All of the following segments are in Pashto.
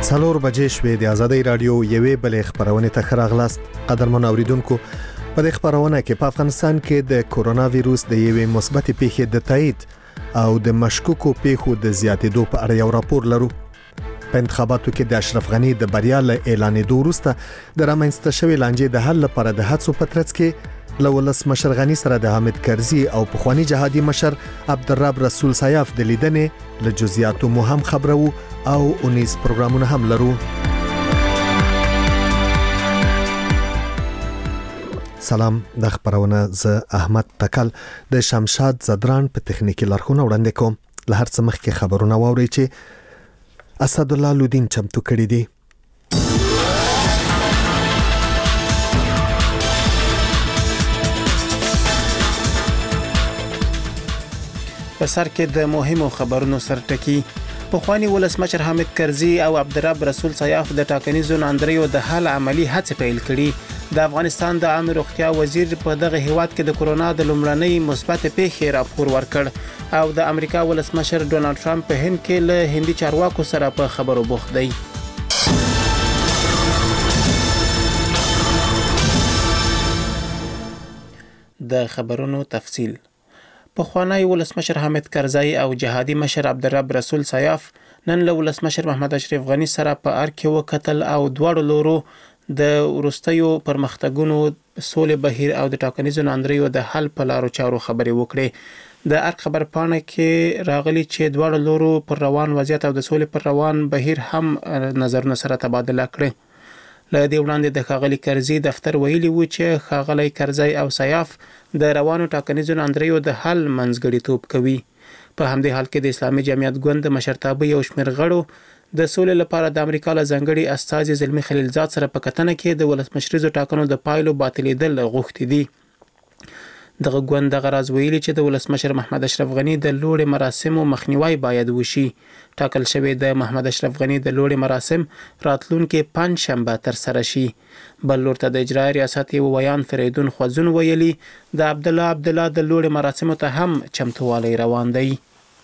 څلور بجې شوې د آزادۍ رادیو یوې بلې خبرونه ته راغلاست. قدرمن اوریدونکو، په دې خبرونه کې په افغانستان کې د کورونا وایروس د یوې مثبت پیښې د تایید او د مشکوکو پیښو د زیاتېدو په اړه یو راپور لرو. په انتخاباتو کې د اشرف غنی د بریا له اعلانېدو وروسته د رامنځته شوې لانجې د حل لپاره د هڅو په ترڅ کې له ولسمشر غنی سره د حامد کرزي او پخوانی جهادي مشر عبدالرب رسول سایاف د لیدنې له جزئیاتو مهم خبرو او اونیز پروګرامونه هم لرو. سلام، د خبرونه ز احمد تکل د شمشاد زدران په تخنیکی لارښوونه وړاندې کوم. له هر څه مخکې خبرونه واوري چې اسد الله لودین چمتو کړی دی. په سر کې د مهمو خبرونو سرټکی. پخوانی ولسمشر حامد کرزي او عبدالرب رسول سایاف د ټاکنیزو ناندریو د حل عملی هڅې پیل کړي. د افغانستان د عامه روغتیا وزیر په دغه هیواد کې د کورونا د لومړنۍ مثبت پیښې راپور ورکړ او د امریکا ولسمشر ډونالد ټرمپ په هند کې له هندي چارواکو سره په خبرو بوخت دی. د خبرونو تفصیل. پخوانی ولسمشر حامد کرزي او جهادي مشر عبدالرب رسول سایاف نن له ولسمشر محمد اشرف غنی سره په ار کې وکتل او دواړو لورو د ورستیو پرمختګونو سولې بهیر او د ټاکنیزو ناندریو د حل په لارو چارو خبرې وکړې. د ار خبر پاڼه کې راغلي چې دواړو لورو پر روان وضعیت او د سولې پر روان بهیر هم نظرونه سره تبادله کړي. له دې وړاندې د ښاغلي کرزي دفتر ویلي و چې ښاغلي کرزي او سایاف د روانو ټاکنیزو ناندریو د حل منځګړیتوب کوي. په همدې حال کې د اسلامي جمعیت ګوند د مشرتابه یو شمېر غړو د سولې لپاره د امریکا له ځانګړي استازي زلمي خلیلزاد سره په کتنه کې د ولسمشریزو ټاکنو د پایلو باطلېدل غوښتي دي. دغه ګوند دغه راز ویلي چې د ولسمشر محمد اشرف غنی د لوړې مراسمو مخنیوي باید وشي. ټاکل شوی د محمد اشرف غنی د لوړې مراسم راتلونکي پنځشنبه تر سره شي. بل لور ته د اجرایي ریاست یو ویان فریدون خوځون ویلي د عبدالله د لوړې مراسمو ته هم چمتووالی روان دی.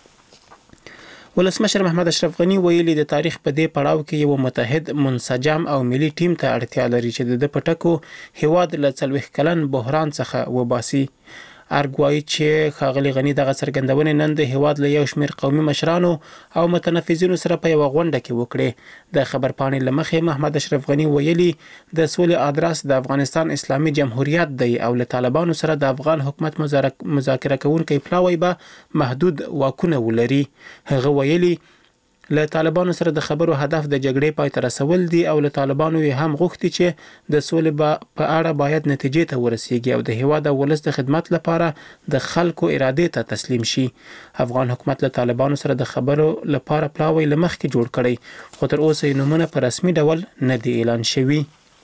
ولسمشر محمد اشرف غنی ویلي د تاریخ په دې پړاو کې یو متحد، منسجم او ملي ټیم ته اړتیا لري چې د پټکو هیواد له 40 کلن بحران څخه وباسي. ارګوایي چې ښاغلي غنی دغه څرګندونې نن د هیواد له یو شمېر قومي مشرانو او متنفذینو سره په یوه غونډه کې وکړې. د خبر پاڼې له مخې محمد اشرف غنی ویلي د سولې ادرس د افغانستان اسلامي جمهوریت دی او له طالبانو سره د افغان حکومت مذاکره کوونکی پلاوی به محدود واکونه ولري. هغه ویلي له طالبانو سره د خبرو هدف د جګړې پای ته رسول دي او له طالبانو یې هم غوښتي چې د سولې په اړه باید نتیجې ته ورسیږي او د هیواد او ولس د خدمت لپاره د خلکو ارادې ته تسلیم شي. افغان حکومت له طالبانو سره د خبرو لپاره پلاوی له مخکې جوړ کړی خو تر اوسه یې نومونه په رسمي ډول نه دي اعلان شوي.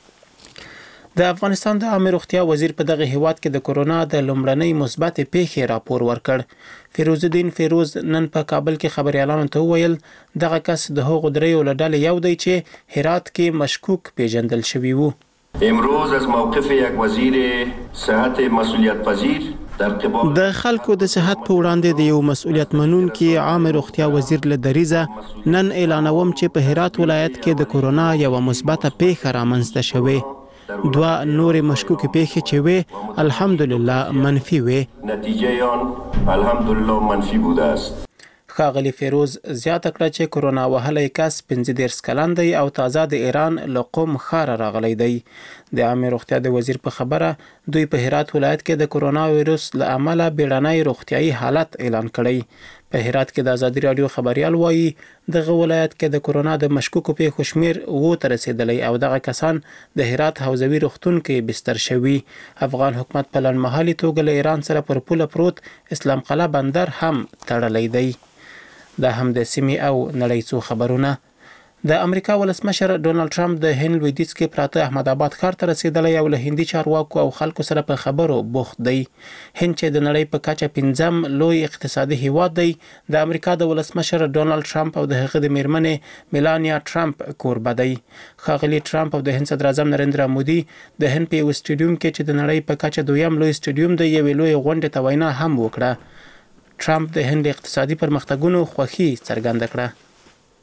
د افغانستان د عامه روغتیا وزیر په دغه هیواد کې د کورونا د لومړنۍ مثبت پیښې راپور ورکړ. فیروز الدین فیروز نن په کابل کې خبريالانو ته وویل دغه کس د هغو دریو له ډلې یو دی چې هرات کې مشکوک پیژندل شوی وو. امروز از موقف یک وزیر صحت مسئولیت پذیر د خلکو د صحت په وړاندې د یو مسؤلیت منونکي عامه روغتیا وزیر له دریزه نن اعلانوم چې په هرات ولایت کې د کورونا یو مثبت پیښه رامنځته شوې. دوه نورې مشکوکې پیښې چې وې الحمدلله منفي وې. نتیجه آن الحمدلله منفي بوده است. ښاغلي فیروز زیاته کړه چې کورونا وهلی کس 15 کلن دی او تازه د ایران له قم ښاره راغلی دی. د عامه روغتیا د وزیر په خبره دوی په هرات ولایت کې د کورونا وایروس له امله بیړنی روغتیایي حالت اعلان کړی. په هرات کې د ازادي رادیو خبريال وایي دغه ولایت کې د کورونا د مشکوکو پیښو شمېر 7 ته رسیدلی او دغه کسان د هرات حوزوي روغتون کې بستر شوي. افغان حکومت په لنډمهالي توګه له ایران سره پر پوله پروت اسلام قلعه بندر هم تړلی دی. دا هم د سیمې او نړۍ څو خبرونه. د امریکا ولسمشر ډونالد ټرمپ د هند لویدیځ کې پراته احمد آباد ښار ته رسیدلی او له هندي چارواکو او خلکو سره په خبرو بوخت دی. هند چې د نړۍ په کچه 5م لوی اقتصادي هیواد دی د امریکا د ولسمشر ډونالد ټرمپ او د هغه د میرمنې میلانیا ټرمپ کوربه دی. ښاغلي ټرمپ او د هند صدر اعظم نریندرا مودي د هند په یو سټیډیوم کې چې د نړۍ په کچه 2م لوی سټیډیوم دی یوې لوی غونډې ته وینا هم وکړه. ټرمپ د هند اقتصادي پرمختګونو خوښي څرګنده کړه.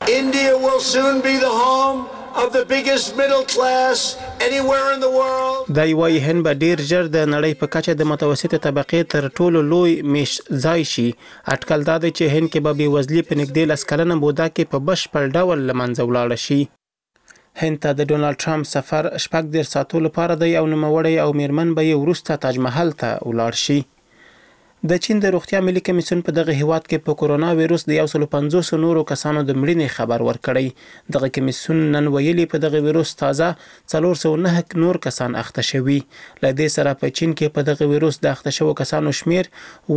India will soon be the home of the biggest middle class anywhere in the world. دا یوایي هند به ډیر ژر د نړۍ په کچه د متوسطه طبقې تر ټولو لوی میش ځای شي. اټکل دا دی چې هند کې به بېوزلي په نږدې 10 کلنه موده کې په بشپړ ډول له منځه ولاړه شي. هند ته د ډونالد ټرمپ سفر 14 ساعتو لپاره دی او نوموړی او میرمن به یې وروسته تاج محل ته ولاړ شي. د چین د روغتیا ملي کمیسیون په دغه هیواد کې په کورونا وایروس د 150 نورو کسانو د مړینې خبر ورکړی. دغه کمیسیون نن ویلي په دغه وایروس تازه 409 نور کسان اخته شوي. له دې سره په چین کې په دغه وایروس د اخته شوو کسانو شمیر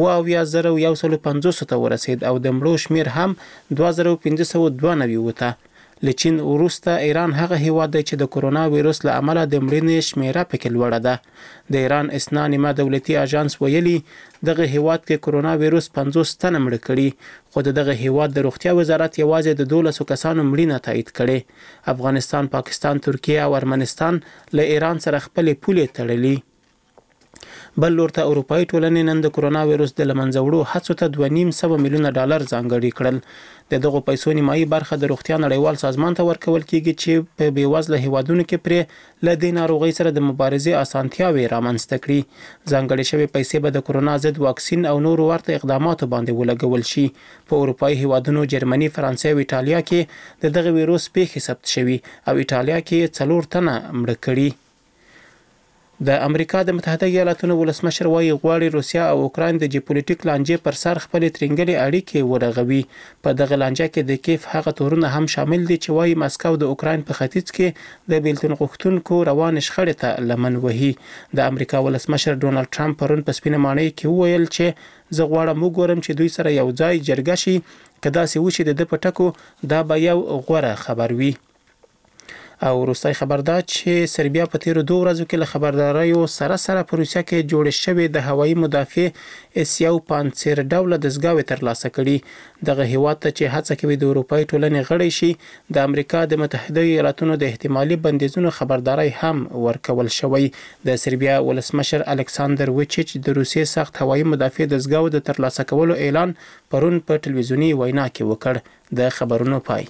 7150 ته ورسید او د مړو شمیر هم 2592 وته. له چین وروسته ایران هغه هیواد دی چې د کورونا وایروس له امله د مړینې شمیره پکې لوړه ده. د ایران اسنا نیمه دولتي اژانس ویلي دغه هیواد کې کورونا وایروس 50 تنه مړه کړي، خو دغه هیواد د روغتیا وزارت یوازې د 12 کسانو مړینه تایید کړي. افغانستان، پاکستان، ترکیه او ارمنستان له ایران سره خپل پولې تړلي. بل لور ته اروپאי ټولنې نن د کورونا وایروس د لمنځه وړو هڅو ته $2.5 میلیونه ځانګړي کړل. د دغو پیسو نیمایي برخه د روغتیا نړیوال سازمان ته ورکول کیږي چې په بیوزله هیوادونو کې پرې له دې ناروغۍ سره د مبارزې اسانتیاوې رامنځته کړي. ځانګړې شوې پیسې به د کورونا ضد واکسین او نورو ورته اقداماتو باندې ولګول شي. په اروپאי هیوادونو جرمني، فرانسې او ایټالیا کې د دغه وایروس پیښې ثبت شوي او ایټالیا کې 4 تنه مړه کړي. د امریکا د متحده ایالاتونو ولسمشر وايي غواړي روسیا او اوکراین د جیوپولیټیک لانجې پر سر خپل ترنګلې اړیکې ورغوي. په دغه لانجه کې د کیف هغه تورونه هم شامل دي چې وايي مسکو د اوکراین په ختیځ کې د بیلتون غوښتونکو روان شخړې ته لمن وهي. د امریکا ولسمشر ډونالد ټرمپ پرون په سپینه ماڼۍ کې وویل چې زه غواړم وګورم چې دوی سره یو ځای جرګه شي. که داسې وشي د پټکو دا به یو غوره خبر وي. او وروستی خبر دا چې سربیا په تیرو 2 ورځو کې له خبرداریو سره په روسیا کې جوړ شوی د هوایي مدافع اس-یو پانسیر ډوله دستګاوې ترلاسه کړي. دغه هیواد ته چې هڅه کوي د اروپאי ټولنې غړی شي، د امریکا د متحده ایالاتونو د احتمالي بندیزونو خبرداري هم ورکول شوی. د سربیا ولسمشر الکساندر ویچیچ د روسیې سخت هوایي مدافع دستګاو د ترلاسه کولو اعلان پرون په ټلویزیونی وینا کې وکړ. د خبرونو پای.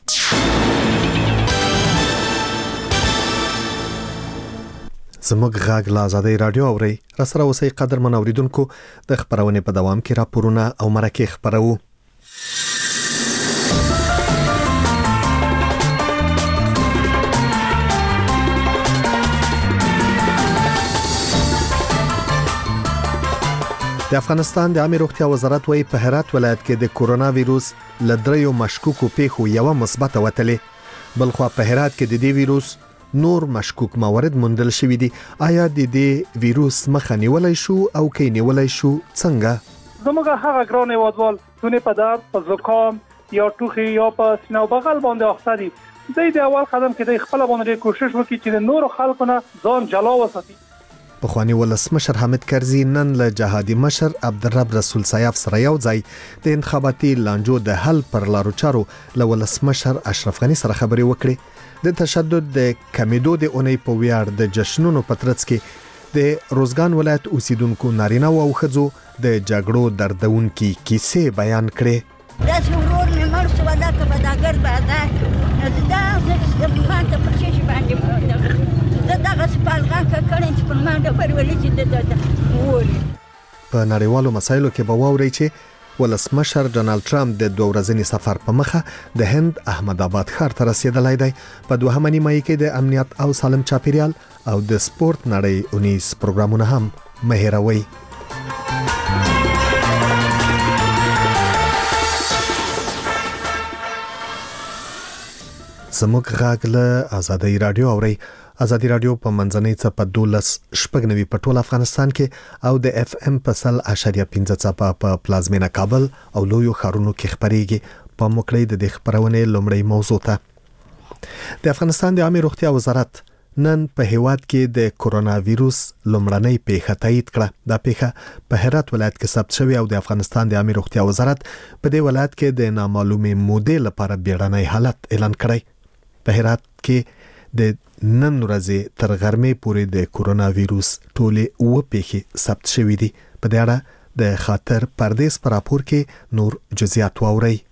زموږ غږ له آزادۍ رادیو اوري. راسره اوسئ قدرمن اوریدونکو، د خبرونې په دوام کې راپورونه او مرکې خبرو. د افغانستان د عامه روغتیا وزارت وايي په هرات ولایت کې د کورونا وایروس له 3 مشکوکو پیښو یو مثبت وتلې. بلخو په هرات کې د دې وایروس نور مشکوک موارد موندل شوی دي. آیا د دې وایروس مخه نیولای شو او کې نیولای شو څنګه؟ زموږ هغه ګران هیوادوال دونه په درد، په زکام یا ټوخي یا په سینه او بغل باندې اخته دي. د اول قدم کې د خپل باندې کوشش وکړي چې د نورو خلکو نه ځان جلا وساتي. پخوانی ولسمشر حامد کرزي نن له جهادي مشر عبدالرب رسول سیاف سره یو ځای د انتخاباتي لانجو د حل پر لارو چارو له ولسمشر اشرف غني سره خبرې وکړې. د تشدد د کمیدو د اونۍ په ویاړ د جشنونو په ترڅ کې د روزګان ولایت اوسیدونکو نارینه او ښځو د جګړو دردونکي کیسې بیان کړې. دا څورور مې مرسته ودا که بداګر بادا دا ماته په شي باندې دا دغه سپالغه کړي چې په ما د پرولې چې د ووري. په نړیوالو مسایلو کې به واوري چې ولسمشر ډونالد ټرمپ د 2 ورځني سفر په مخه د هند احمد آباد ښار ته رسیدلی دی. په 2مه نیمایي کې د امنیت او سالم چاپیریال او د سپورت نړۍ اونیز پروګرامونه هم مهیروي. زموږ غږ له آزادۍ رادیو اوري. آزادي رادیو په منځنۍ څپه 12.9 په ټول افغانستان کې او د اف ام په 100.5 څپه په پلازمینه کابل او لویو ښارونو کې خبريږي. په موکړې د خبرونې لومړی موضوع ته د افغانستان د عامه روغتیا وزارت نن په هیواد کې د کورونا وایروس لومړنۍ پیښه تایید کړه. دا پیښه په هرات ولایت کې ثبت شوې او د افغانستان د عامه روغتیا وزارت په دې ولایت کې د نامعلومې مودې لپاره بیړنی حالت اعلان کړی. په هرات کې د نن ورځې تر غرمې پورې د کورونا وایروس ټولې 9 پیښې ثبت شوې دي. په دې اړه د خاطر پردیس پر راپور کې نور جزئیات واورئ.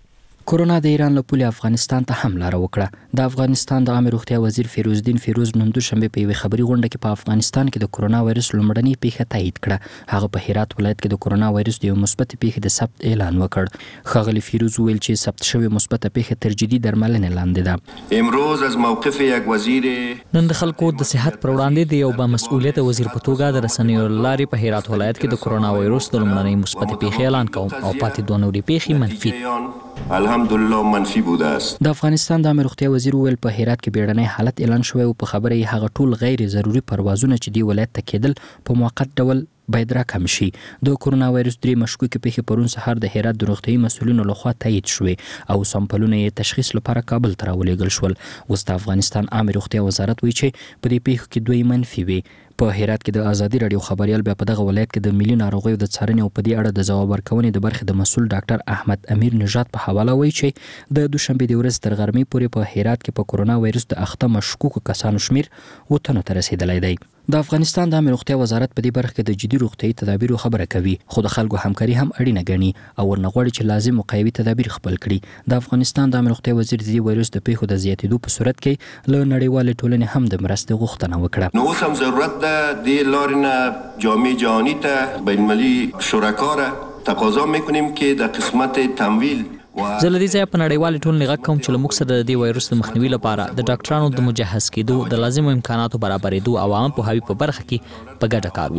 کورونا د ایران له پولې افغانستان ته هم لاره وکړه. د افغانستان د عامه روغتیا وزیر فیروزالدین فیروز نن دوشنبه په یوه خبري غونډه کې په افغانستان کې د کورونا وایرس لومړنۍ پیښه تایید کړه. هغه په هرات ولایت کې د کورونا وایرس د یو مثبت پیښې د ثبت اعلان وکړ. ښاغلي فیروز ویل چې ثبت شوی مثبت پیښه تر جدي درملنې لاندې ده. امروز از موقف یک وزیر نن د خلکو د صحت پر وړاندې د یو با مسؤلیت وزیر په توګه د رسنیو لارې په هرات ولایت کې د کورونا وایرس د لومړنۍ مثبت پیښې اعلان کوم او پاتې دوه نورې پیښې منفي الحمدلله منفی بوده است. د افغانستان د عامه روغتیا وزیر ویل په هرات کې بیړنی حالت اعلان شوی او په خبره یې هغه ټول غیر ضروري پروازونه چې دی ولایت ته کېدل په موقت ډول باید راکم شي. د کورونا وایرس 3 مشکوکې پیښې پرون سهار د هرات د روغتیايي مسؤلینو لخوا تایید شوې او سامپلونه یې تشخیص لپاره کابل ته راولېږل شول. اوس د افغانستان عامه روغتیا وزارت وایي چې په دې پیښو کې 2 منفي وي. په هرات کې د ازادي رادیو خبريال بیا په دغه ولایت کې د ملي ناروغیو د څارنې او په دې اړه د ځواب ورکونې د برخې د مسؤل ډاکټر احمد امیر نژاد په حواله وایي چې د دوشنبه د ورځې تر غرمې پورې په هرات کې په کورونا وایرس د اخته مشکوکو کسانو شمیر 8 تنو ته رسیدلی دی. د افغانستان د عامه روغتیا وزارت په دې برخه کې د جدي روغتیايي تدابیرو خبره کوي، خو د خلکو همکاري هم اړینه ګڼي او ورنه غواړي چې لازم وقایوي تدابیر خپل کړي. د افغانستان د عامه روغتیا وزیر د دې وایرس د پیښو د زیاتېدو په صورت کې له نړیوالې ټولنې هم د مرستې غوښتنه وکړه. نو اوس هم ضرورت ده د لارې جامعه جهانی ته بین‌المللي شرکا را تقاضا میکنیم که در قسمت تمویل زه له دې ځایه په نړیوالې ټولنې غږ کوم چې له موږ سره د دې وایرس د مخنیوي لپاره د ډاکټرانو د مجهز کېدو، د لازمو امکاناتو برابرېدو او عامه پوهاوي په برخه کې په ګډه کار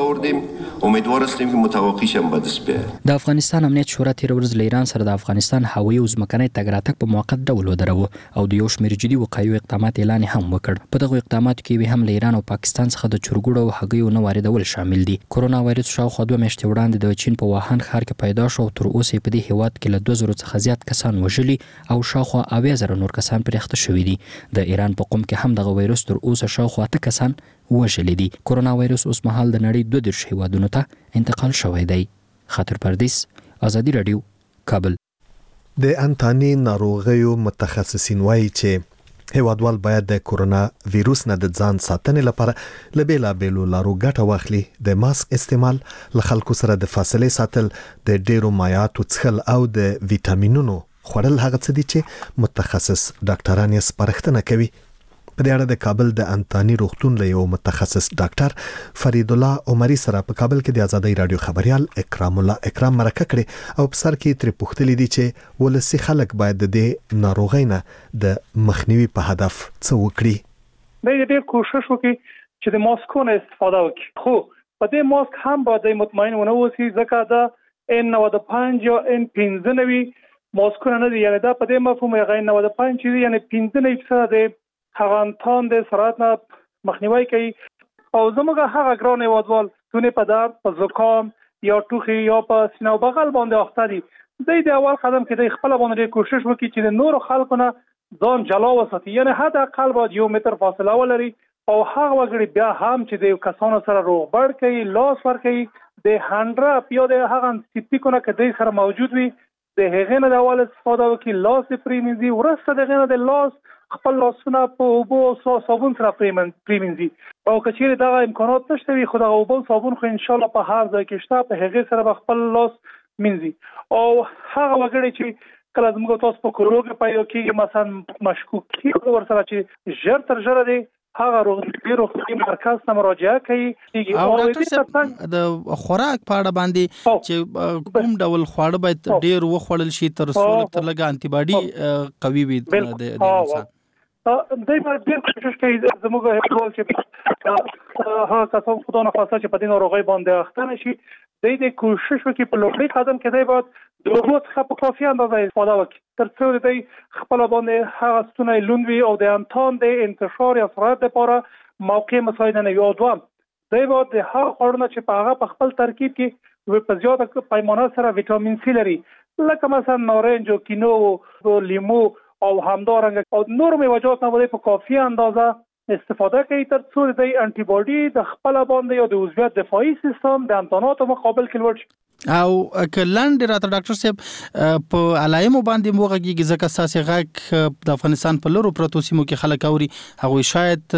وکړي. امیدوار هستیم که متوقیش هم به دست بیاید. د افغانستان امنیت شورا تېره ورځ له ایران سره د افغانستان هوایي او ځمکنی تګ راتګ په موقت ډول ودروه او د یو شمېر جدي وقایوي اقدامات اعلان هم وکړ. په دغو اقداماتو کې هم له ایران او پاکستان څخه د چرګوړو او هګیو نه واردول شامل دي. کورونا وایرس شاوخوا 2 میاشتې وړاندې د چین په ووهان ښار کې پیدا شو او تر اوسه په دې هیواد کې له 2000 څخه زیات کسان وژلي او شاوخوا 80,000 نور کسان پرې اخته شوي دي. د ایران په قم کې هم دغه وایرس تر اوسه شاوخوا 8 کسان وژلي دي. کورونا وایرس اوس مهال د نړۍ 32 هیوادونو ته انتقال شوی دی. خاطر پردیس، ازادي رادیو، کابل. د انتاني ناروغیو متخصصین وایي چې هیوادوال باید د کورونا ویروس نه د ځان ساتنې لپاره له بیلابیلو لارو ګټه واخلي. د ماسک استعمال، له خلکو سره د فاصلې ساتل، د ډیرو مایعاتو څښل او د ویټامینونو خوړل هغه څه دي چې متخصص ډاکټران یې سپارښتنه کوي. په دې اړه د کابل د انتاني روغتون له یو متخصص ډاکټر فرید الله عمري سره په کابل کې د ازادي رادیو خبريال اکرام الله اکرام مرکه کړې او په سر کې تر پوښتلې دي چې ولسی خلک باید د دې ناروغۍ نه د مخنیوي په هدف څه وکړي. باید ډېر کوشش وکړي چې د ماسکونو استفاده وکړي. خو په دې ماسک هم باید مطمئن ونه اوسي ځکه دا N95 یا N95 ماسکونه نه دي، یعنی دا په دې مفهوم یې 95 چې یعنی 95% د هغه انتان د سرعت نه مخنیوي کوي. او زموږ هغه ګران هیوادوال تونه په درد، په زکام یا ټوخي یا په سینه او بغل باندې اخته دي، د اول قدم کې د خپل باندې کوشش وکړي چې د نور خلکو نه ځان جلا وساتي، یعنی حتی اقل باید 1 متر فاصله ولري او هغه وګړي بیا هم چې د کسانو سره روغبړ کوي، لاس ور کوي، د هاندرا یا د هغه سپیکونه کې سره موجود وي د هغه نه د اول استفاده وکړي، لاس پریمنځي، ورسته د هغه د لاس خپل لاسونه په اوبو او صابون سره پریمنځي. او کچېرې دا امکانات نشته وي خو دا اوبو صابون خو ان شاء الله په هر ځای کې شته، په هغه سره خپل لاس منځي. او هغه وګړي چې کله زموږ تاسو په کورونا کې پیدا کیږي مثلا مشکوک کیږي ورسره چې ژر تر ژره دی هغه روغتي مرکز ته مراجعه کوي. او ډاکټر صاحب د خوراک په اړه باندې چې کوم ډول خواړه باید ډیر وخوړل شي تر څو تر لږه انټي باډي قوي وي د انسان. دای په ډیر کوشش کوي زموږ هیواد چې هغه کسان خدای نه خواسته چې په دې ناروغي باندې اخته نشي، د کوشش وکړي په لومړي قدم کې دی باید د اوبو څخه په کافي اندازه استفاده وکړي تر څو دی خپل باندې هغه ستونی لوند وي او د انتان د انتشار یا سرعت لپاره موقع مساعده نه وي. او دوام دی باید د هغه خوړونه چې په هغه په خپل ترکیب کې په زیاته پیمانه سره ویټامین سي لري، لکه مثلا نارنج او کینو او لیمو او همدارنګه او نور میوه‌جات نه په کافي اندازه استفاده کوي تر څو د انټي باډي د خپل باندې یا د عضویت دفاعي سیستم د انتاناتو مقابل کې لوړ شي. او کلند راته ډاکټر صاحب په علایمو باندې موږ ځکه اساسي غږ د افغانستان په لورو پروتو سیمو کې خلک اوري، هغه شاید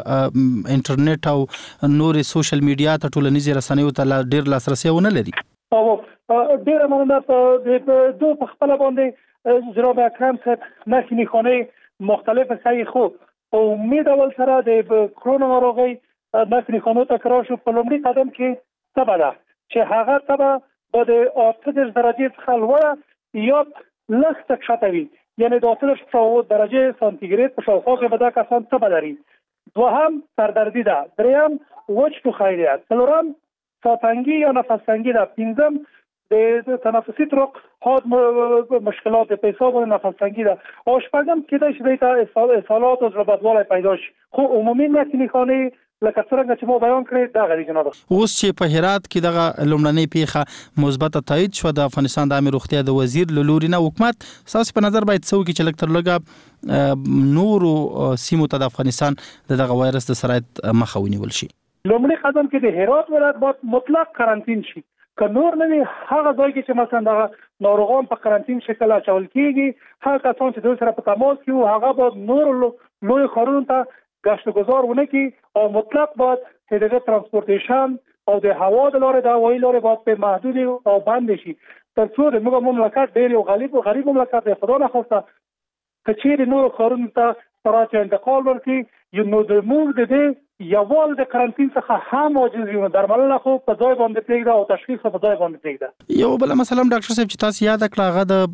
انټرنیټ او نور سوشل میډیا ته ټولنیزې رسنیو ته ډیر لاسرسي ونه لري. او ډیر مننه د دوه په خپل باندې جناب اکرم صاحب نښې نښانې مختلف صحیح خو په امید اول سره د کرونا ناروغي نښې نښانو ته کرا شو. په لومړي قدم کې تبه ده چې هغه تبه به د 38 درجې څخه لوړه یا لږ څه کښته وي، یعنی د 38 درجې سانتیګریډ په شاوخوا کې به دا کسان تبه لري. دوهم سردردي ده، دریم وچ ټوخی ده، څلورم ساتنګي یا نفس تنګي ده، پنځم د تنفسي طرق حاد مشکلات د پیساب او نفس تنګي ده، او شپږم کېدای شي د اسهالات او زړه بدوالی پیدا شي. خو عمومي نښې نښانې لکه څنګه چې مو بیان کړی دغه دی جناب. اوس چې په هرات کې دغه لومړنۍ پیښه مثبت تایید شو د افغانستان د عامه روغتیا د وزیر له لوري نه، حکومت تاسو په نظر باید څه وکړي چې لږ تر لږه نورو سیمو ته د افغانستان دغه وایرس د سرایت مخه ونیول شي؟ لومړی قدم کې د هرات ولایت باید مطلق قرنطین شي. که نور نه وي هغه ځای کې چې مثلا دغه ناروغان په قرنطین شکل اچول کېږي، هغه کسان چې دوی سره په تماس کې وو هغه باید نور لوی ښارونو ته گشت گذار ونه کی او مطلق باید هدف ترانسپورتیشن او د هوا د لارې د هوایي لارې باید په محدود او بند شي تر څو د موږ مملکت ډېر یو غریب مملکت دی. خدا نخواسته که چیرې نور ښارونو ته سرعت انتقال ورکړي نو د موږ د دې یوال د قرنطین څخه هم عاجز یو، درملنه خو په ځای باندې پرېږده او تشخیص په ځای باندې پرېږده. یو بل مثلا ډاکټر صاحب چې تاسو یاد کړه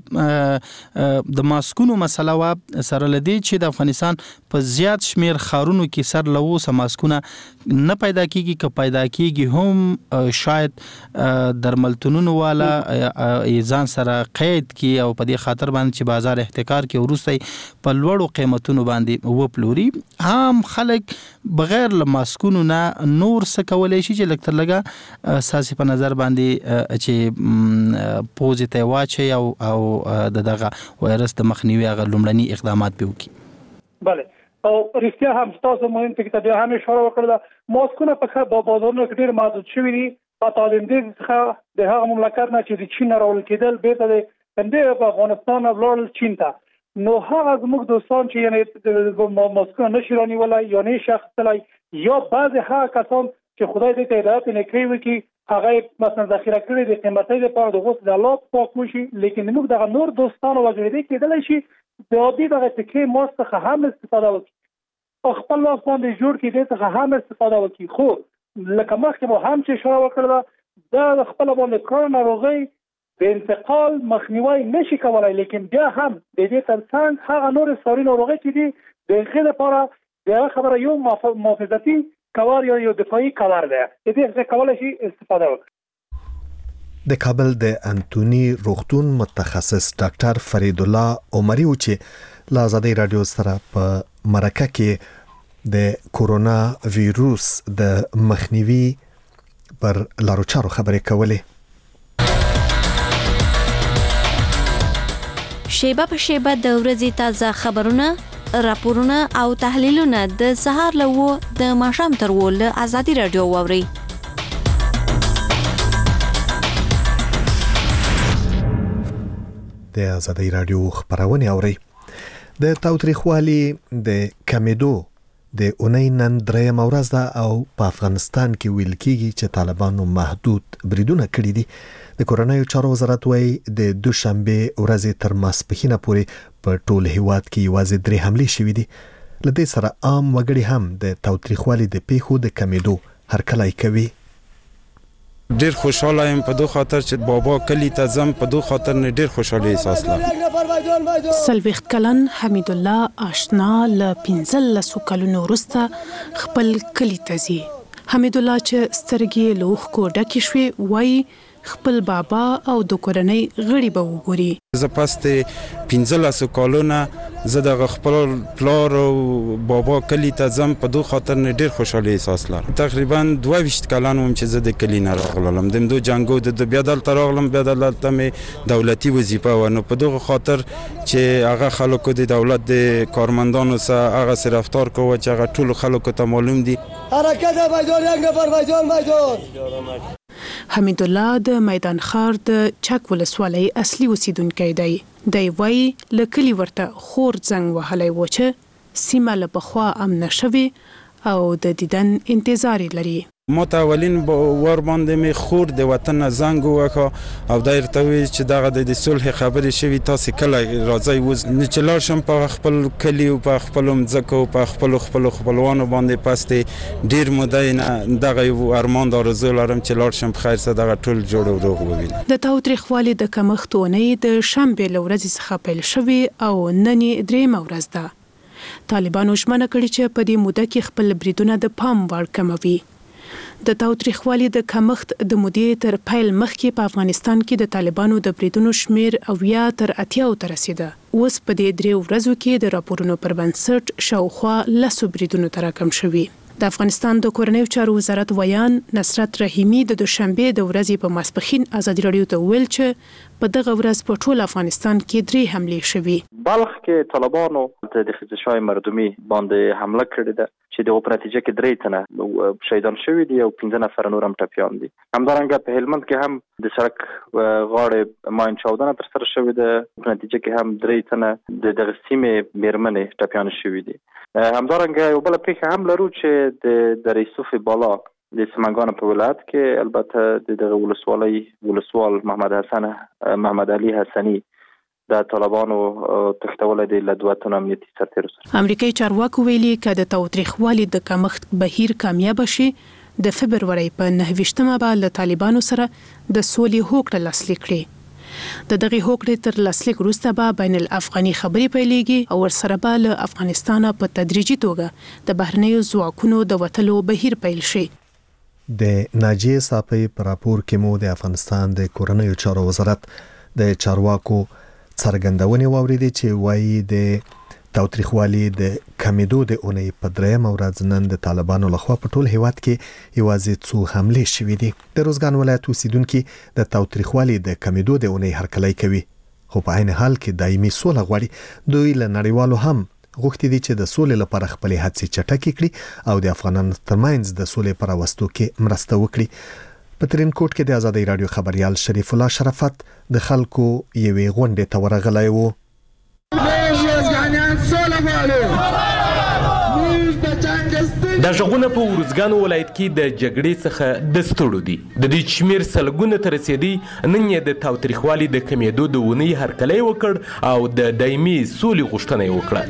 هغه د ماسکونو مسله وا سره لدی چې د افغانستان په زیات شمیر خارونو کې سر لوسه ماسکونه نه پیدا کیږي، که پیدا کیږي هم شاید درملتونونو والا ځان سره قید کی او په دې خاطر باندې چې بازار احتکار کې ورسته په لوړو قیمتونو باندې وپلوري. هم خلک بغیر له ماسکونو نه نور څه کولای شي چې لکه لګه اساسي په نظر باندې چې پوزیټیو واچي او دغه وایرس د مخنیوي غو لومړني اقدامات به وکړي. بله او رښتیا هم تاسو مهم ټکی ته هم اشاره وکړه، ماسکونه په بازارونو کې ډېر محدود شوي دي. په تالندې څخه د هغه مملکت نه چې د چین راول کېدل بیرته د اندې په افغانستان ولاړ چین ته، نو هغه زموږ دوستان چې یعنی ماسکونه نشي رانیولای یا نه شخصلای یا بعض هغه کسان چې خدای دې ته هدایت نکړي وي چې هغه مثلا ذخیره کړي د قیمتي لپاره د غوښ د الله پاک وشي، لیکن موږ دغه نور دوستانو وجودي کېدلی شي د عادي دغه تکي ماسک څخه هم استفاده وکړي او خپل لاس باندې جوړ کړي دې څخه هم استفاده وکړي. خو لکه مخکې مو هم چې اشاره وکړه دا خپل باندې کرونا ناروغي د انتقال مخنیوي نشي کولای، لیکن بیا هم د دې ترڅنګ هغه نور ساري ناروغي چې دي د هغې لپاره دا خبره یو محافظتي کار یا یو دفاعي کار دی، د دې کولای شي استفاده وکړي. د کابل د انټونی روغتون متخصص ډاکټر فرید الله عمری و چې له آزادۍ رادیو سره په مرکه کې د کورونا ویروس د مخنیوي پر لارو چارو خبرې کولې. شیبه په شیبه د ورځې تازه خبرونه، راپورونه او تحلیلونه د سهار له د ماښام تر له آزادۍ رادیو واوري. د آزادۍ رادیو خبرونه اوري. د تاوتریخوالي د کمیدو د اونۍ نن درېیم ورځ ده او په افغانستان کې ویل کېږي چې طالبانو محدود بریدونه کړي دي. د کورونایي چارو وزارت وايي د دوشنبه ورځې تر ماسپښینه پورې په ټول هیواد کې یوازې 3 حملې شوې دي. لدې سره عام وګړي هم د تاوتریخوالي د پیښو د کمیدو هرکلی کوي. ډیر خوشاله یم په دوه خاطر چې بابا کلی ته زم په دوه خاطر نه ډیر خوشاله احساس لرم. سلوخت کلن حمید الله آشنا ل 15 کلونو وروسته خپل کلی ته ځي. حمید الله چې سترګې لوخ کو ډکې شوې وای خپل بابا او د کورنۍ غړي به وګوري. زه پسته 15 کلونه زه د خپل پلار او بابا کلی ته زم په دوه خاطر نه ډیر خوشاله احساس لرم. تقریبا 22 کلن وم چې زه د کلی نه راغلم. د دوه جنگو د بیا دلته راغلم، بیا دلته مې دولتي وظیفه و، نو په دوه خاطر چې هغه خلکو د دولت د کارمندانو سره هغه سره رفتار کوي چې هغه ټول خلکو ته معلوم دي. حرکت میدان یک نفر میدان. حمید الله د میدان ښار د چک ولسوالۍ اصلي اوسیدونکی دی. دی وایي له کلي ورته خور زنګ وهلی و چې سیمه له پخوا امنه شوې او د دیدن انتظار لري. ما ته اولین وار باندې می خور د وطن زنګ وکړه او دایر ته وی چې دغه د صلح خبرې شوی تاسو کله راځي وز نه چلار شم په خپل کلی او په خپل مځکه او په خپل خپلوانو باندې پسته ډیر مده دغه ارمان دارزو لرم چې لار شم خیر سره دغه ټول جوړ او روغ ووینم. د تاوتریخوالي د کمښتونې د شنبه لورځ څخه پیل شوی او نن درې مورز ده. طالبانو ژمنه کړې چې په دې موده کې خپل بریدونه د پام وړ کموي. د تاوتریخوالي د کمښت د مودې تر پیل مخکې په افغانستان کې د طالبانو د بریدونو شمیر او یا تر 80 ته رسیده. اوس په دې درې ورځو کې د راپورونو پر بنسټ شاوخوا 10 بریدونو ته راکم شوي. د افغانستان د کورنیو چارو وزارت ویان نصرت رحیمی د دوشنبه د ورځې په ماسپښین ازادي رادیو ته ویل چې په دغه ورځ په ټول افغانستان کې 3 حملې شوي. بلخ کې طالبانو د خزشای مردمی باندې حمله کړې ده چې د نتیجه کې 3 تنه شهیدان شوي دي او 15 نفر نور هم ټپیان دي. همدارنګه په هلمند کې هم د سړک غاړې ماین چاودنه تر سره شوې ده. په نتیجه کې هم 3 تنه د دغه سیمې میرمنې ټپیان شوي دي. همدارنګه یو بل پیښه هم لرو چې د ریسوف بالا د سمنګان په ولایت کې البته د ولسوال محمد علي حسني د طالبانو تختول دي له دوه امنیتي سرتیرو سره. امریکایي چارواکو ویلي چې د تاوتریخوالي د کمښت بهیر کامیاب شي د فبرवरी په 9مه به له طالبانو سره د سولې هوکړه لاسلیک کړي. د دغه هوکړې تر لاسلیک وروسته به بین الافغاني خبرې پیلېږي او ورسره به له افغانستانه په تدریجي توګه د بهرنیو ځواکونو د وټلو بهیر پیل شي. د ناجیه صافی پر راپور کې مو د افغانستان د کورنیو چارو وزارت د چارواکو څرګندونې واوریدې چې وایي د تاوتریخوالي د کمیدو د اونۍ په 3 ورځ نن د طالبانو لخوا په ټول هیواد کې یوازې څو حملې شوې دي. د روزګان ولایت اوسیدونکو د تاوتریخوالي د کمیدو د اونۍ هرکلی کوي خو په عین حال کې دایمي سوله غواړي. دوی له نړیوالو هم غوښتي دي چې د سولې لپاره خپل هڅې چټکې کړي او د افغانانو ترمنځ د سولې پر راوستو کې مرسته وکړي. په ترینکوټ کې د آزادۍ رادیو خبريال شریف الله شرافت د خلکو یوې غونډې ته ورغلی و. دا ژغونه په ورزګان ولایت کې د جګړې څخه د ستړو دي. د دې شمیر سلګونه تر رسیدي نن یې د تاوتریخوالي د کمیدو د ونی هرکلی وکړ او د دایمي سولې غوښتنه وکړه.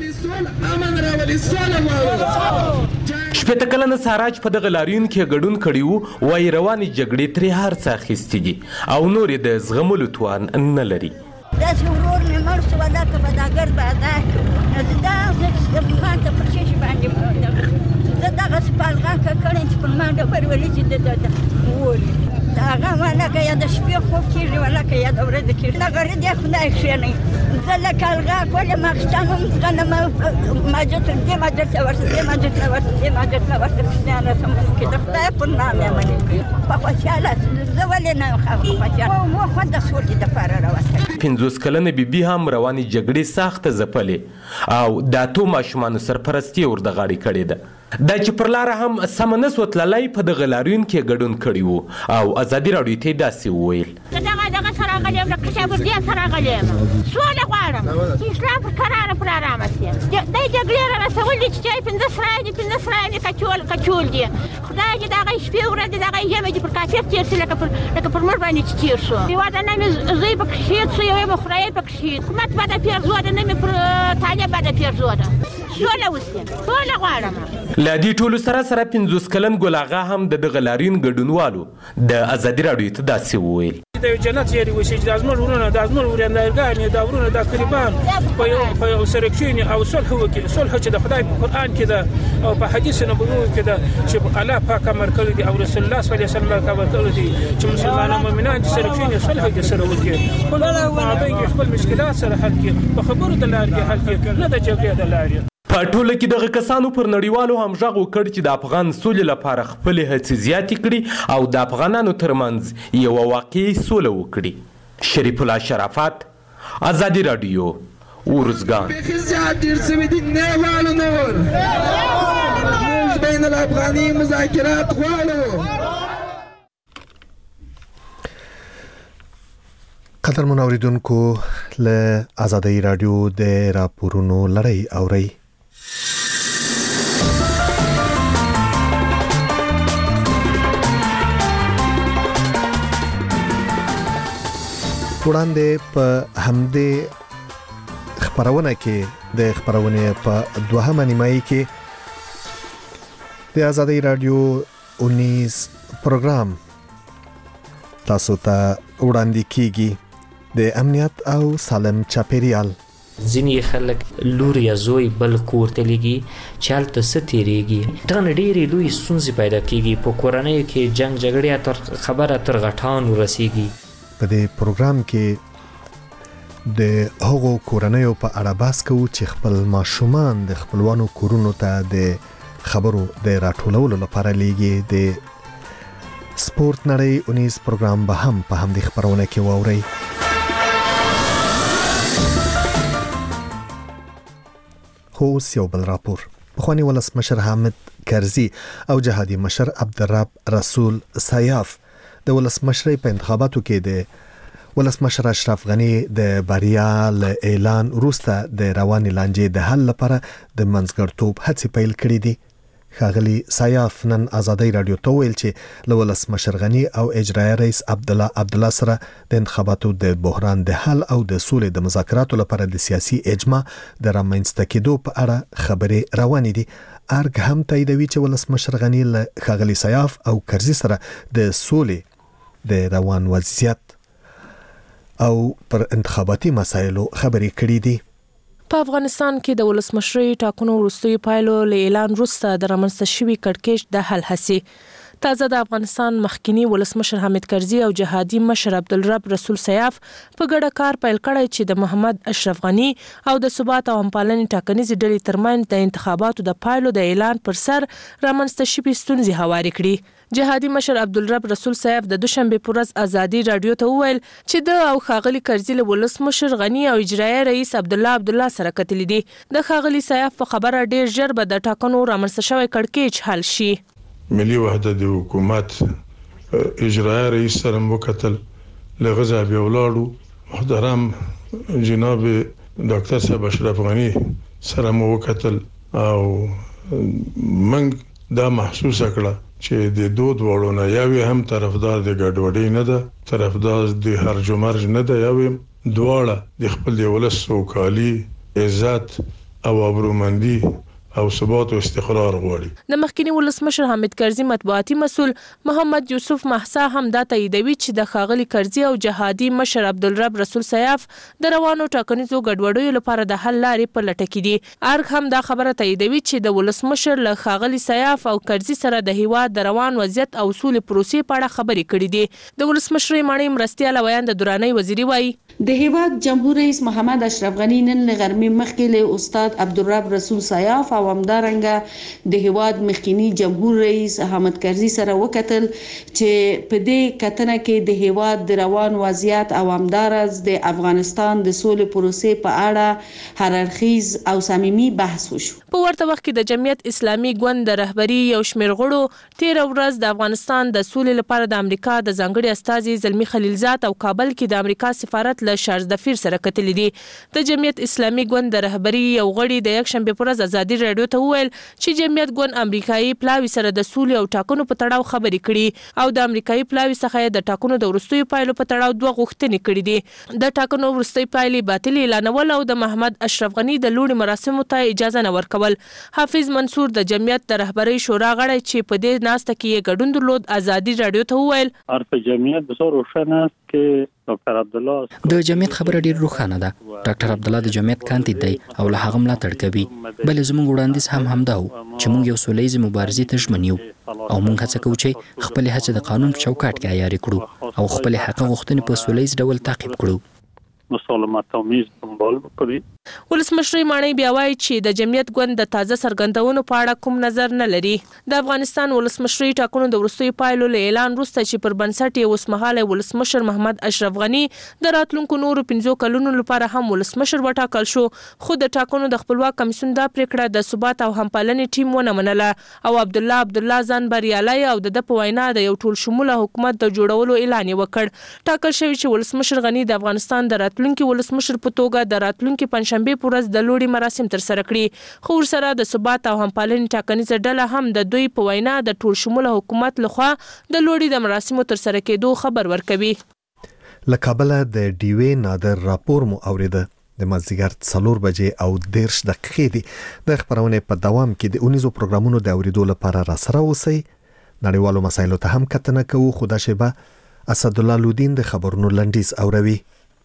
شپږ کلنه ساراج په دغه لاریون کې ګډون کړی وو. وايي روانې جګړې ترې هر څه اخیستې دي او نور د زغملو توان نه لري. داسې ورور مې مړ شو هلته په دا ګرد بازار کې دا ما ته پر شیشې باندې زه دغسې پالغاکه کړی چې پر ما ډبرې ولې چې د وولي د هغه ولکه یا د شپې خوب کېږي ولکه یا د ورځې کېږي دغه دې خدای کښېنوي زه لکه الغاک ولې ماخستان هم زغنم ماجت دې ماجت ته ورسه دې ماجت ته ورسه دې ماجت ته ورسه کښېنان رسم کې د خدای پر نام یې منې کوي په خوشحاله زه ولې نه یم خوشحاله مو خو د سولې دپاره راوتلی. 50 کلنه بیبي هم روانې جګړې سخته ځپلې او د اتو ماشومانو سرپرستي ورته غاړې کړې ده. دا چې پر لاره هم سم نه سو تللی په دغه لاریون کې ګډون کړی وو او ازادي راډیو ته داسې وویل. دغه سره غلی یم د کشابردي سره غلی یم سوله غواړم چې اسلام پر کراره پر ارامه شي. دی جګړې را رسولي چې 15 سرای دي کچول دي. خدای دې دغه شپې ورځې دغه ژمې دې پر کافر تېر شي لکه پر موږ باندې چې تېر شو. هېواد نه مې زوی پکې شهید شو یو مې خدای پکې شهید. حکومت به د پیرزو ده نه مې پر طالب به د پیرزو ده. سوله وشي سوله غواړم. له دې ټولو سره 50 کلن ګل اغا هم د دغه لاریون ګډونوالو د ازادي راډیو ته داسې وویل. د جنت یې وشي چې د ازمر ورونه د ازمر ورندارګان د ورونه د قربان په یو سره کښیني او صلح وکړي. صلح چې د خدای په قرآن کې ده او په حدیث نبوي کې ده چې الله پاک امر کړی دی او رسول الله صلی الله علیه وسلم امر کړی دی چې مسلمانان مؤمنان چې سره کښیني صلح دې سره وکړي. خپل مشکلات سره حل کړي په خبرو د لارې کې حل کړي نه د جګړې د لارې. په ټوله کې دغه کسانو پر نړیوالو هم غږ وکړ چې د افغان سولې لپاره خپلې هڅې زیاتې کړي او د افغانانو ترمنځ یوه واقعي سوله وکړي. شریف الله شرافت، ازادي راډیو، ورزګان. ډېر سوي دي نه غواړو نور موږ بین الافغاني مذاکرات غواړو. قدرمن اوریدونکو له آزادۍ رادیو د راپورونو لړۍ اورئ. وړاندې په همدې خبرونه کې د خبرونه په دوهمه نیمایي کې د آزادۍ رادیو 19 پروګرام تاسو ته وړاندې کیږي د امنیت او سالم چاپیریال. ځینې خلک لور یا زوی بل کور ته لګي چې هلته څه تېرېږي. دغه ډېرې لوی ستونزې پیدا کېږي. په کورنیو کې جنګ جګړې خبره تر غټانو رسېږي. په دې پروګرام کې د هغو کورنیو په اړه بحث کوو چې خپل ماشومان د خپلوانو کورونو ته د خبرو د راټولولو لپاره لېږي. د سپورت نړۍ 19 پروګرام به هم په همدې خبرونه کې واورئ. خو اوس یو بل راپور. پخوانی ولسمشر حامد کرزي او جهادي مشر عبدالرب رسول سیاف د ولسمشرۍ په انتخاباتو کې د ولسمشر اشرف غني د بریا له اعلان وروسته د روانې لانجې د حل لپاره د منځګړتوب هڅې پیل کړې دي. ښاغلي سیاف نن آزادۍ رادیو ته ویل چې له ولسمشر غني او اجرایي رئیس عبدالله سره د انتخاباتو د بحران د حل او د سولې د مذاکراتو لپاره د سیاسي اجماع د رامنځته کېدو په اړه خبرې روانې دي. ارګ هم تاییدوي چې ولسمشر غني له ښاغلي سیاف او کرزي سره د سولې د روان وضعیت او پر انتخاباتي مسایلو خبرې کړې دي. په افغانستان کې د ولسمشرۍ ټاکنو وروستیو پایلو له اعلان وروسته د رامنځته شوي کړکېچ د حل هڅې تازه د افغانستان مخکنی ولسمشر حامد کرزي او جهادي مشر عبدالرب رسول سیاف په ګډه کار پیل کړی چې د محمد اشرف غني او د ثبات او همپالنې ټاکنیزې ډلې ترمنځ د انتخاباتو د پایلو د اعلان پر سر رامنځته شوي ستونزې هوارې کړي. جهادي مشر عبدالرب رسول سیاف د دوشنبه پر ورځ آزادي رادیو ته وویل چې د او ښاغلي کرزي له ولسمشر غني او اجرایي رئیس عبدالله سره کتلې دي. د ښاغلي سیاف په خبره ډیر ژر به د ټاکنو رامنځته شوی کړکېچ حل شي. ملي وحدت د حکومت اجرایي رئیس سره وکتل لغزا بیا ولاړو. محترم جناب ډاکټر صاحب اشرف غني سره وکتل او منګ دا محسوس کړه چې د دوه نه یوې هم طرفدار د ګډوډۍ نه ده، طرفدار د هرج و مرج نه ده، یوې دواړه د خپل ولس سوکالي، عزت او ابرومندي او ثبات او استقرار غواړي. د مخکنی ولسمشر حامد کرزي مطبوعاتي مسؤل محمد یوسف محسا هم دا تاییدوي چې د ښاغلي کرزي او جهادي مشر عبدالرب رسول سیاف د روانو ټاکنیزو ګډوډیو لپاره د حل لارې په لټه کې دي. ارګ هم دا خبره تاییدوي چې د ولسمشر له ښاغلي سیاف او کرزي سره د هیواد د روان وضعیت او سولې پروسې په اړه خبرې کړې دي. د ولسمشرۍ ماڼۍ مرستیال ویان د دوراني وزیري وایي د هیواد جمهور رئیس محمد اشرف غني نن له غرمې مخکې له استاد عبدالرب رسول سیاف او همدارنګه د هیواد مخکنی جمهور رئیس حامد کرزي سره وکتل چې په دې کتنه کې د هیواد د روان وضعیت او همدارس د افغانستان د سولې پروسې په اړه هر اړخیز او صمیمي بحث وشو. په ورته وخت کې د جمعیت اسلامي ګوند د رهبری یو شمېر غړو 13 ورځ د افغانستان د سولې لپاره د امریکا د ځانګړي استازي زلمی خلیلزاد او کابل کې د امریکا سفارت له شارز دفیر سره کتلې دي. د جمعیت اسلامي ګوند د رهبری یو غړي د یکشنبه پر ورځ آزادي رادیو ته وویل چې جمعیت ګوند امریکایي پلاوي سره د سولې او ټاکنو په تړاو خبرې کړي او د امریکایي پلاوي څخه د ټاکنو د وروستیو پایلو په تړاو دوه غوښتنې کړې دي. د ټاکنو وروستۍ پایلې باطل اعلانول او د محمد اشرف غني د لوړ مراسمو ته اجازه نه ورکول. حافظ منصور د جمعیت د رهبری شورا غړی چې په دې ناسته کې ګډون درلود آزادي رادیو ته وویل ارپ جمعیت بسیار روشن است که ډاکټر عبدالله د جمعیت خبره ډیر روښانه ده. ډاکټر عبدالله د جمعیت کاندید دی او له هغه ملاتړ کوي. بل زموږ وړاندیز هم همدا و چې موږ یو سولهییزې مبارزې ته ژمن یو او موږ هڅه کوو چې خپل هڅې د قانون په چوکاټ کې عیاري کړو او خپل حق غوښتنې په سولهییز ډول تعقیب کړو. مسالمت آمیز دنبال بکنید. ولسمشرۍ ماڼۍ بیا وایي چې د جمعیت ګوند د تازه څرګندونو په اړه کوم نظر نه لري. د افغانستان ولسمشرۍ ټاکنو د وروستیو پایلو له اعلان وروسته چې پر بنسټ یې اوسمهالی ولسمشر محمد اشرف غني د راتلونکو نورو 15 کلونو لپاره هم ولسمشر وټاکل شو، خو د ټاکنو د خپلواک کمیسیون دا پریکړه د ثبات او همپالنې ټیم ونه منله او عبدالله ځان بریالی او د په وینا د یو ټول شموله حکومت د جوړولو اعلان وکړ. ټاکل شوی چې ولسمشر غني د افغانستان د راتلونکي ولسمشر په توګه د راتلونکي پنځشنبه پر ورځ د لوړي مراسم تر سره کړي، خو ورسره د ثبات او همپالنې ټاکنیزه ډله هم د دوی په وینا د ټول شموله حکومت لخوا د لوړي د مراسمو تر سره کېدو خبر ورکوي. له کابل د ډیوې نادر راپور مو اوریده د مازیګر 4 بجې او 10 دقیقې دي د خبرونه په دوام کې د 19 پروګرامونو د اوریدو لپاره را سره اوسئ نړیوالو مسایلو ته هم کتنه کوو خدا شبه اسد الله لودین د خبرونو لنډیز اوروي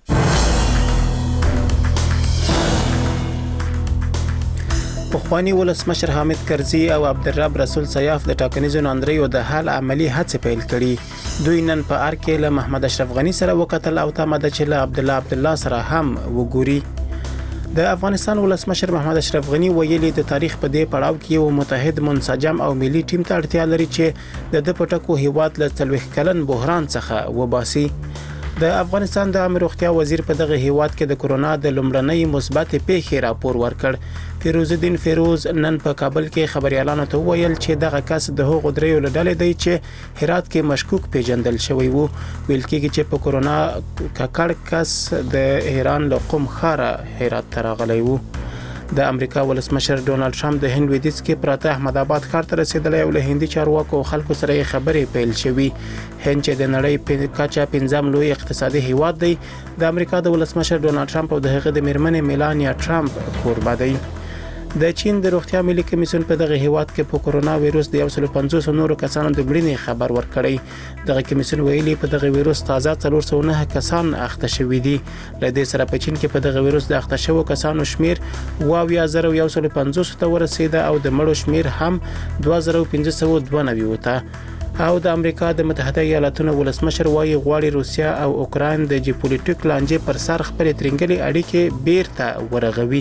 پخوانی ولسمشر حامد کرزي او عبدالرب رسول سیاف د ټاکنیزو ناندریو د حل عملی هڅې پیل کړي دوی نن په ار کې له محمد اشرف غنی سره وکتل او تمه ده چې له عبد الله سره هم وګوري د افغانستان ولسمشر محمد اشرف غنی ویلي د تاریخ په دې پړاو کې یو متحد منسجم او ملي ټیم ته اړتیا لري چې د پټکو هیواد له 30 کلن بحران څخه وباسي د افغانستان د عامه روغتیا وزیر په دغه هیواد کې د کورونا د لومړنۍ مثبت پیښې راپور ورکړ فیروز الدین فیروز نن په کابل کې خبريالانو ته ویل چې دغه کس د هغو دریو لړل دی چې هرات کې مشکوک پیژندل شوی وو ویل کېږي چې په کورونا ککړ کس د ایران له قم خاره هرات ته راغلی وو د امریکا ولسمشر ډونالد ټرمپ د هند ویدیز کې پراته احمد آباد ښار ته رسیدلی او له هندي چارواکو خلکو سره خبرې پیل شوې هند چې د نړۍ په کچه 15 لوی اقتصادي هیواد دی د امریکا د ولسمشر ډونالد ټرمپ او د هغه د میرمنې میلانیا ټرمپ کوربه دی د چین د روغتیا ملي کمیسیون په دغه هیواد کې په کورونا وایروس د 150 نورو کسانو د مړینې خبر ورکړی دغه کمیسیون ویلي په دغه وایروس تازه 409 کسان اخته شوي دي له دې سره په چین کې په دغه وایروس د اخته شوو کسانو شمیر 2,150 ته ورسیده او د مړو شمیر هم 2,592 وته او د امریکا د متحده ایالاتونو ولسمشر وايي غواړي روسیا او اوکراین د جیوپولیټیک لانجې پر سر خپل ترنګلي اړیکې بیرته ورغوي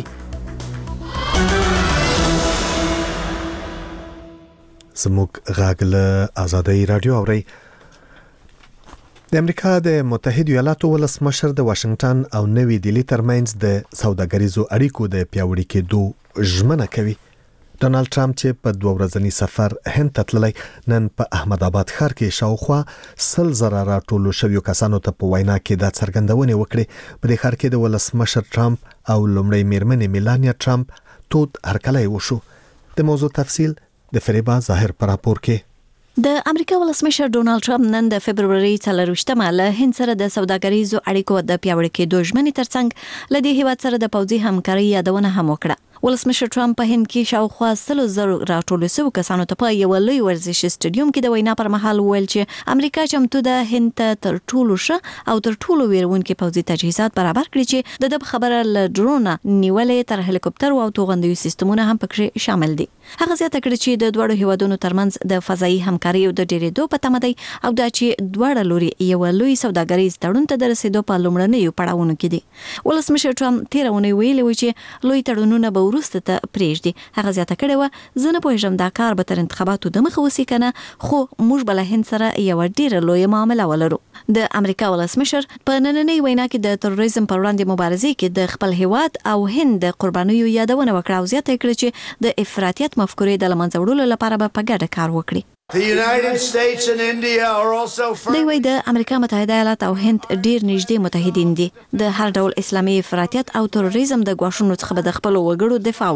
زموږ غږ له آزادۍ رادیو اوري د امریکا د متحده ایالاتو ولسمشر د واشنگټن او نوې دلی ترمنځ د سوداګریزو اړیکو د پیاوړي کېدو ژمنه کوي ډونالد ټرمپ چې په 2 ورځنی سفر هند ته تللی نن په احمد آباد ښار کې شاوخوا 100,000 راټولو شویو کسانو ته په وینا کې د څرګندونې وکړې په دې ښار کې د ولسمشر ټرمپ او لومړی میرمنې میلانیا ټرمپ تود هرکلی وشو د موضوع تفصیل د فریبا ظاهر پر راپور کې د امریکا ولسمشر ډونالد ټرمپ نن د فبرवरी 24مه له هند سره د سوداګریزو اړیکو د پیاوړي کېدو ژمنې ترڅنګ له دې هیواد سره د پوځي همکارۍ یادونه هم وکړه ولسمشر ټرمپ په هند کې شاوخوا 100,000 راټول شوو کسانو ته په یو لوی ورزش سټډیوم کې د وینا پر مهال ویل چې امریکا چمتو ده هند ته تر ټولو ښه او تر ټولو ویرونکو پوځي تجهیزات برابر کړي چې د خبره له ډرون نیولې تر هلیکوپټر او توغندیو سیستمونو هم پکې شامل دي هغه زیاته کړي چې د دوړو هیوادونو ترمنځ د فضایي همکارۍ او د ډیرېدو په تمه دی او دا چې دوړه لوري یو لوی سوداګریز تړون ته رسیدو په لومړنیو پړاوونو کې دي ولسمشر ټرمپ تیرونه ویلي و چې لوی تړونونه به ورسته ته پریږدي هغه زیاته کړي و زه نه پوهیږم دا کار به تر انتخاباتو د مخه وسی کنه خو موږ بل هند سره یو ډیره لوی معامله ولرو د امریکا ولسمشر په نننۍ وینا کې د تروریزم پر وړاندې مبارزې کې د خپل هیواد او هند د قربانیو یادونه وکړه او زیاته کړي چې د افراطیت مفکورې د لمنځه وړلو لپاره به په ګډه کار وکړي The United States and India are also دوی وایي د امریکا متحده ایالات او هند ډیر نږدې متحدین دي د هر ډول اسلامي افراطیت او تروریزم د ګواښونو څخه به د خپل وګړو دفاع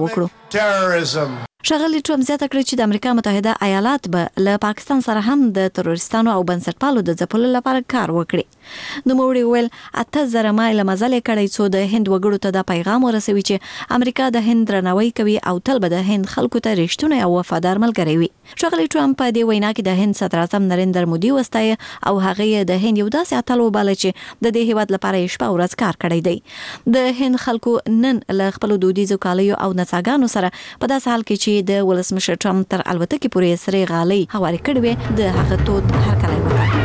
وکړو ښاغلي ټرمپ زیاته کړې چې د امریکا متحده ایالات به له پاکستان سره هم د تروریستانو او بنسټپالو د ځپلو لپاره کار وکړي نو موري ویل 8000 مایل مزل کړی څو د هند وګړو ته د پیغام ورسوي چې امریکا د هند درناوی کوي او تل به د هند خلکو ته رښتونی او وفادار ملګری وي ښاغلي ټرمپ په دې وینا کې د هند صدر اعظم نریندر مودي وستایه او هغه د هند یو داسې اتل وباله چې د دې هیواد لپاره یې شپه ورځ کار کړی دی د هند خلکو نن له خپل دودیزو کالیو او نڅاګانو سره په داسې حال کې چې د ولسمشر ټرمپ تر الوتکې پورې سره غالي هواري کړې وي د هغه تود هرکلی وکړ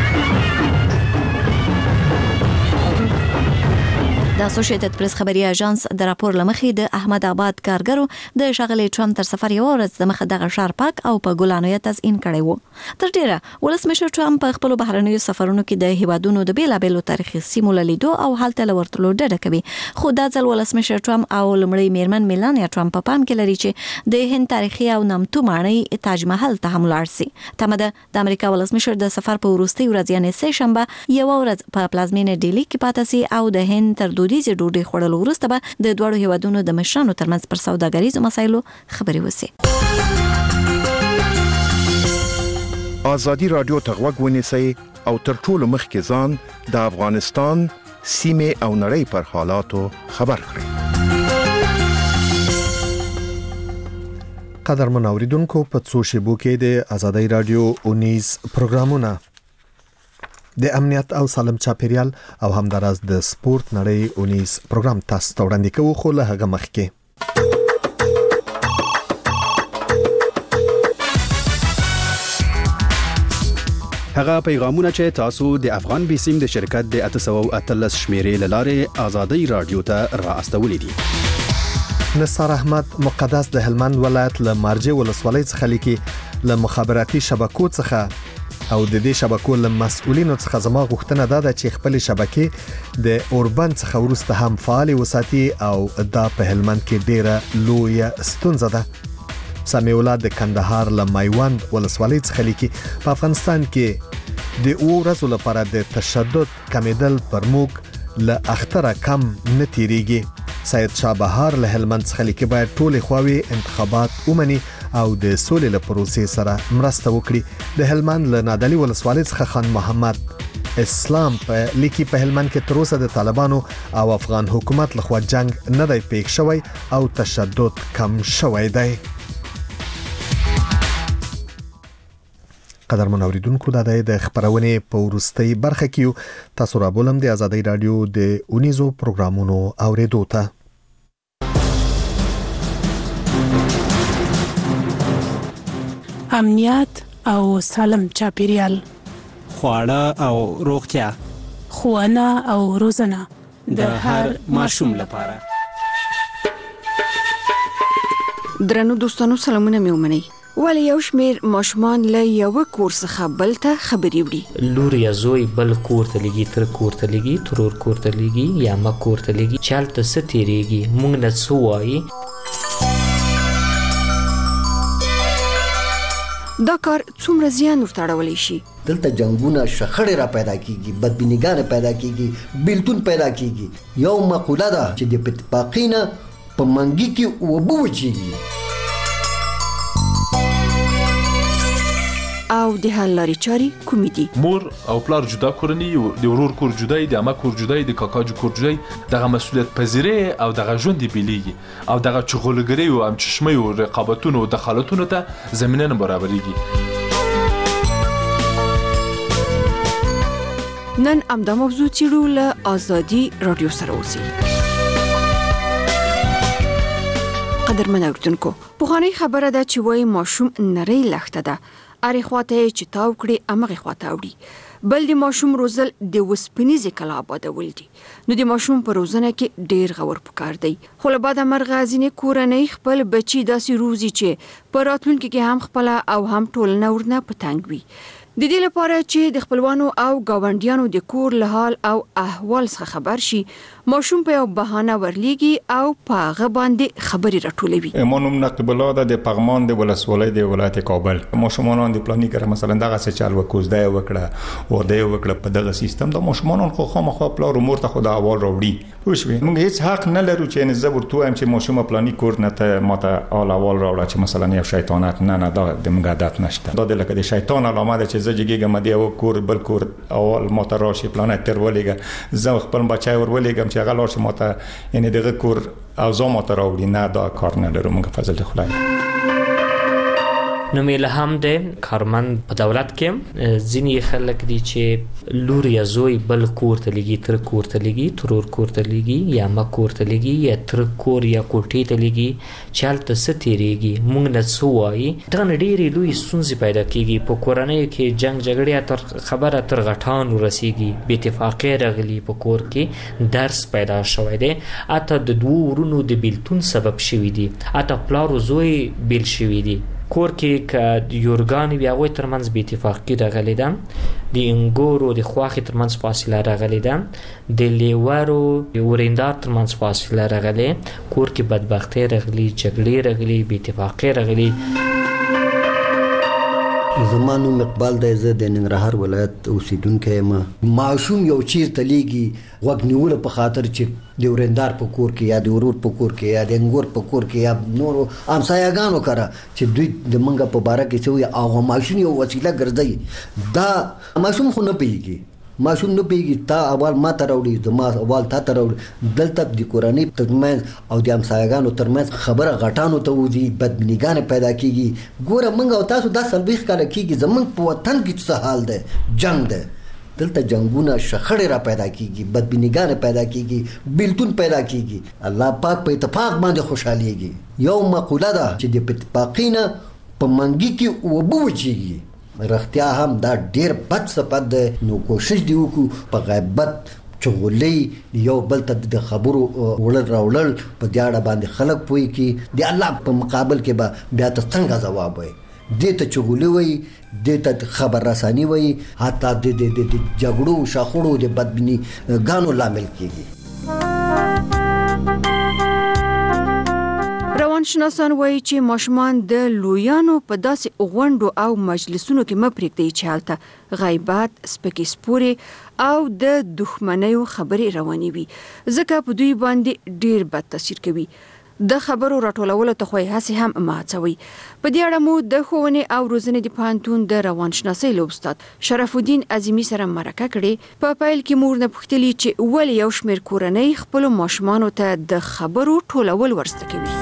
د اسوسییټډ پریس خبري اژانس د راپور لمخې د احمد آباد کارګرو د شغلې ټرمپ تر سفر یو ورځ د مخه دغه شهر پاک او په ګلانو تزئین کړی وو تر ډیره ولسمشر ټرمپ په خپل بهرنیو سفرونو کې د هیوادونو د بیلابېلو تاریخي سیمو لیدو او حالت لورتلو ډډه کوي خو دا ځل ولسمشر ټرمپ او لمړی میرمن میلانیا ټرمپ په پام کې لري چې د هند تاریخي او نامتو ماڼۍ تاج محل ته هم لاړ شي تمه ده د امریکا ولسمشر د سفر په وروستي ورځ یعنی سه شنبه یو ورځ په پلازمینه ډیلی کې پاتې سي او د هند تر دودیزه ډوډۍ خوړلو وروسته به د دوړو هیوادونو د مشرانو ترمنځ پر سوداګریزو مسایلو خبرې وشي آزادی رادیو ته غوږ ونیسئ او تر ټولو مخکې ځان د افغانستان سیمه او نړۍ پر حالاتو خبر کړئ. قدرمن اوریدونکو، په څو شیبو کې د آزادۍ رادیو 19 پروګرامونه د امنیت او سالم چاپیریال او همداراز د سپورت نړۍ 19 پروګرام تاسو ته وړاندې کوو، خو له هغه مخکې هغه پیغامونه چې تاسو د افغان بیسیم د شرکت د 813 شمیرې لاره آزادۍ رادیو ته را استولې دي. نصار احمد مقدس د هلمند ولایت له مارجه ولسوالۍ څخه لیکي، له مخابراتي شبکو څخه او د دې شبکو له مسؤلینو څخه زما غوښتنه ده چې خپل شبکې د اوربند څخه ورسته هم فعال وساتي او دا په هلمند کې ډیره لویه ستونزه ده. سامي اولاد د کندهار له مایوند ولسوالۍ څخه لیکي، په افغانستان کې د ورځو لپاره د تشدد کمیدل پر موږ له اختره کم نه تیریږي. سید شاه بهار له هلمند څخه لیکي، باید ټول خواوې انتخابات ومني او د سولې له پروسې سره مرسته وکړي. د هلمند له نادعلي ولسوالۍ څخه خان محمد اسلام په لیکي، په هلمند کې تر اوسه د طالبانو او افغان حکومت لخوا جنگ نه دی پیښ شوی او تشدد کم شوی دی. قدرمن اوریدونکو، دا د خبرونې په ورستۍ برخه کې تاسو را بولم د آزادۍ رادیو د 19 پروګرامونو اوریدو ته. امنیت او سالم چاپیریال، خواړه او روغتیا، ښوونه او روزنه د هر ماشوم لپاره. درنو دوستانو، سلامونه مې ومنئ. ولی یو شمیر ماشومان له یو کور څخه بل ته خبري وړي. لور یا زوی بل کور ته لګي، تر کور ته لګي، ترور کور ته لګي یا ما کور ته لګي، چالت ستیریږي، مونږ نه سوای. دا کار څومره زیان ورته اړولی شي؟ دلته جنگونه، شخړې را پیدا کیږي، بدبینیګان پیدا کیږي، بیلتون پیدا کیږي. یو مقوله ده چې د اتفاقینه په منګي کې وبو وچیږي. او د حل لارې چارې کومې دي؟ مور او پلار جدا کورنی، د ورور کور جدای، د عمه کور جدای، د کاکا کور جدای، دغه مسؤلیت پذیری او دغه ژوند بیلیږي او دغه چغولګری او هم چشمه او رقابتونو او دخالتونو ته زمينه نه برابرېږي. نن امدا موضوع چیرو له آزادی رادیو سره اوسئ. قدرمن اوریدونکو، پوښتنه خبره ده چې وای ماشوم نری لخته ده، اری خواته چې تاو کړي امغه خواته وړي، بل د ماشوم روزل د وسپنیزه کلا آبادول دي. نو د ماشوم په روزنه کې ډیر غور پکار دی. خو له بعد مرغه ځینې کورنۍ خپل بچي داسې روزي چې په راتلونکي کې هم خپل او هم ټولنه ورنه پتنګ وي. د دې لپاره چې د خپلوانو او گاونډیانو د کور له حال او احوال څخه خبر شي، ماشوم په یو بهانه ورلیږي او په هغه باندې خبري راټولوي. مونږ نقیب الله د پغمان د ولسوالۍ د ولایت کابل ماشومان د پلاني کړه، مثلا دغه څه چل وکوزده وکړه او د وکړه په دغه سیستم د ماشومان خو خامخا پلار امور ته خدا اول راوړي. وښوي موږ هیڅ حق نه لرو چې نه زبر تو هم چې ماشوم پلاني کور نه ته ماته اول راوړه چې مثلا یو شیطانت نه دا د موږ عادت نشته. دا د لکه د شیطان علامه ده چې زجګم دی او کور بل کور اول ماته راشي پلانټ تر ولېګه زه خپل بچای ور ولېګم چې هغه لارش ماته یعنی دغه کور او زه ماته راوړي نه، دا کار نه لرم. موږ فضل خدای نو مې له هم د کارمند په دولت کې ځینې خلک دي چې لور یا زوی بل کور ته لګي، تر کور ته لګي، ترور کور ته لګي یا ما کور ته لګي یا تر کور یا کوټې ته لګي، چالت ستیریږي، مونږ نه سوای. دا ډېرې لوی ستونزې پیدا کیږي په کورنۍ کې، جنگ جګړې تر خبره تر غټان ورسیږي، بې اتفاقي راغلي په کور کې، درس پیدا شوی دی، اته د دوه ورونو د بیلتون سبب شوی دی، اته پلار او زوی بیل شوی دی. کور کې ک یورګان بیا وای ترمنځ بې اتفاقي راغلی ده، د انګورو د خواخې ترمنځ فاصله راغلی ده، د لیورو ورېندار ترمنځ فاصله راغلی، کور کې بدبختي راغلي، جګړې راغلي، بې اتفاقي راغلي. زما نوم اقبال دی، زه د ننګرهار ولایت اوسیدونکی یم. ماشوم یو چیرته لیږي غوږ نیولو په خاطر چې د ورندار په کور کې یا د ورور په کور کې یا د انګور په کور کې یا نورو همسایه‌ګانو کره چې دوی د منګه په باره کې څه وایي، هغه ماشوم یو وسیله ګرځوي. دا ماشوم خو نه پوهېږي، ماشوم نه پوهېږي تا اول ما ته راوړي، زما اول تا ته راوړي. دلته د کورنۍ ترمنځ او د همسایه‌ګانو ترمنځ خبره غټانو ته وځي، بدبینیګانې پیدا کېږي. ګوره موږ او تاسو دا 40 کاله کېږي، زموږ په وطن کې څه حال دی، جنګ دی. دلته جنگونه شخړې را پیدا کیږي، بدبینیګانې پیدا کیږي، بیلتون پیدا کیږي. الله پاک په اتفاق باندې خوشحاليږي. یو مقوله ده چې د اتفاقینه په منګي کې وبو وچیږي. رښتیا هم دا ډیر بد صفت ده. نو کوشش دی وکړو په غیبت چغولې یو بل ته د خبرو وړل راوړل په دې اړه باندې خلک پوي کې د الله په مقابل کې به بیا ته څنګه ځواب وي. دې ته چغولې وي، دې ته خبر رساني وي، حتی د جګړو شاخړو د بدبینی ګانو لامل کیږي. روانشناسان وایي چې ماشومان د لویانو په داسې غونډو او مجلسونو کې مه پرېږدئ چې هلته غیبت، سپکې سپورې او د دښمنیو خبرې روانې وي، ځکه په دوی باندې ډیر بد تاثیر کوي. د خبرو راټولولو ته خو یې هسې هم مه هڅوئ. په دې اړه مو د ښوونې او روزنې د پوهنتون د روانشناسۍ له استاد شرف الدین عظیمي سره مرکه کړې. په پیل کې مور نه پوښتلي چې ولې یو شمېر کورنۍ خپلو ماشومانو ته د خبرو ټولول ورزده کوي.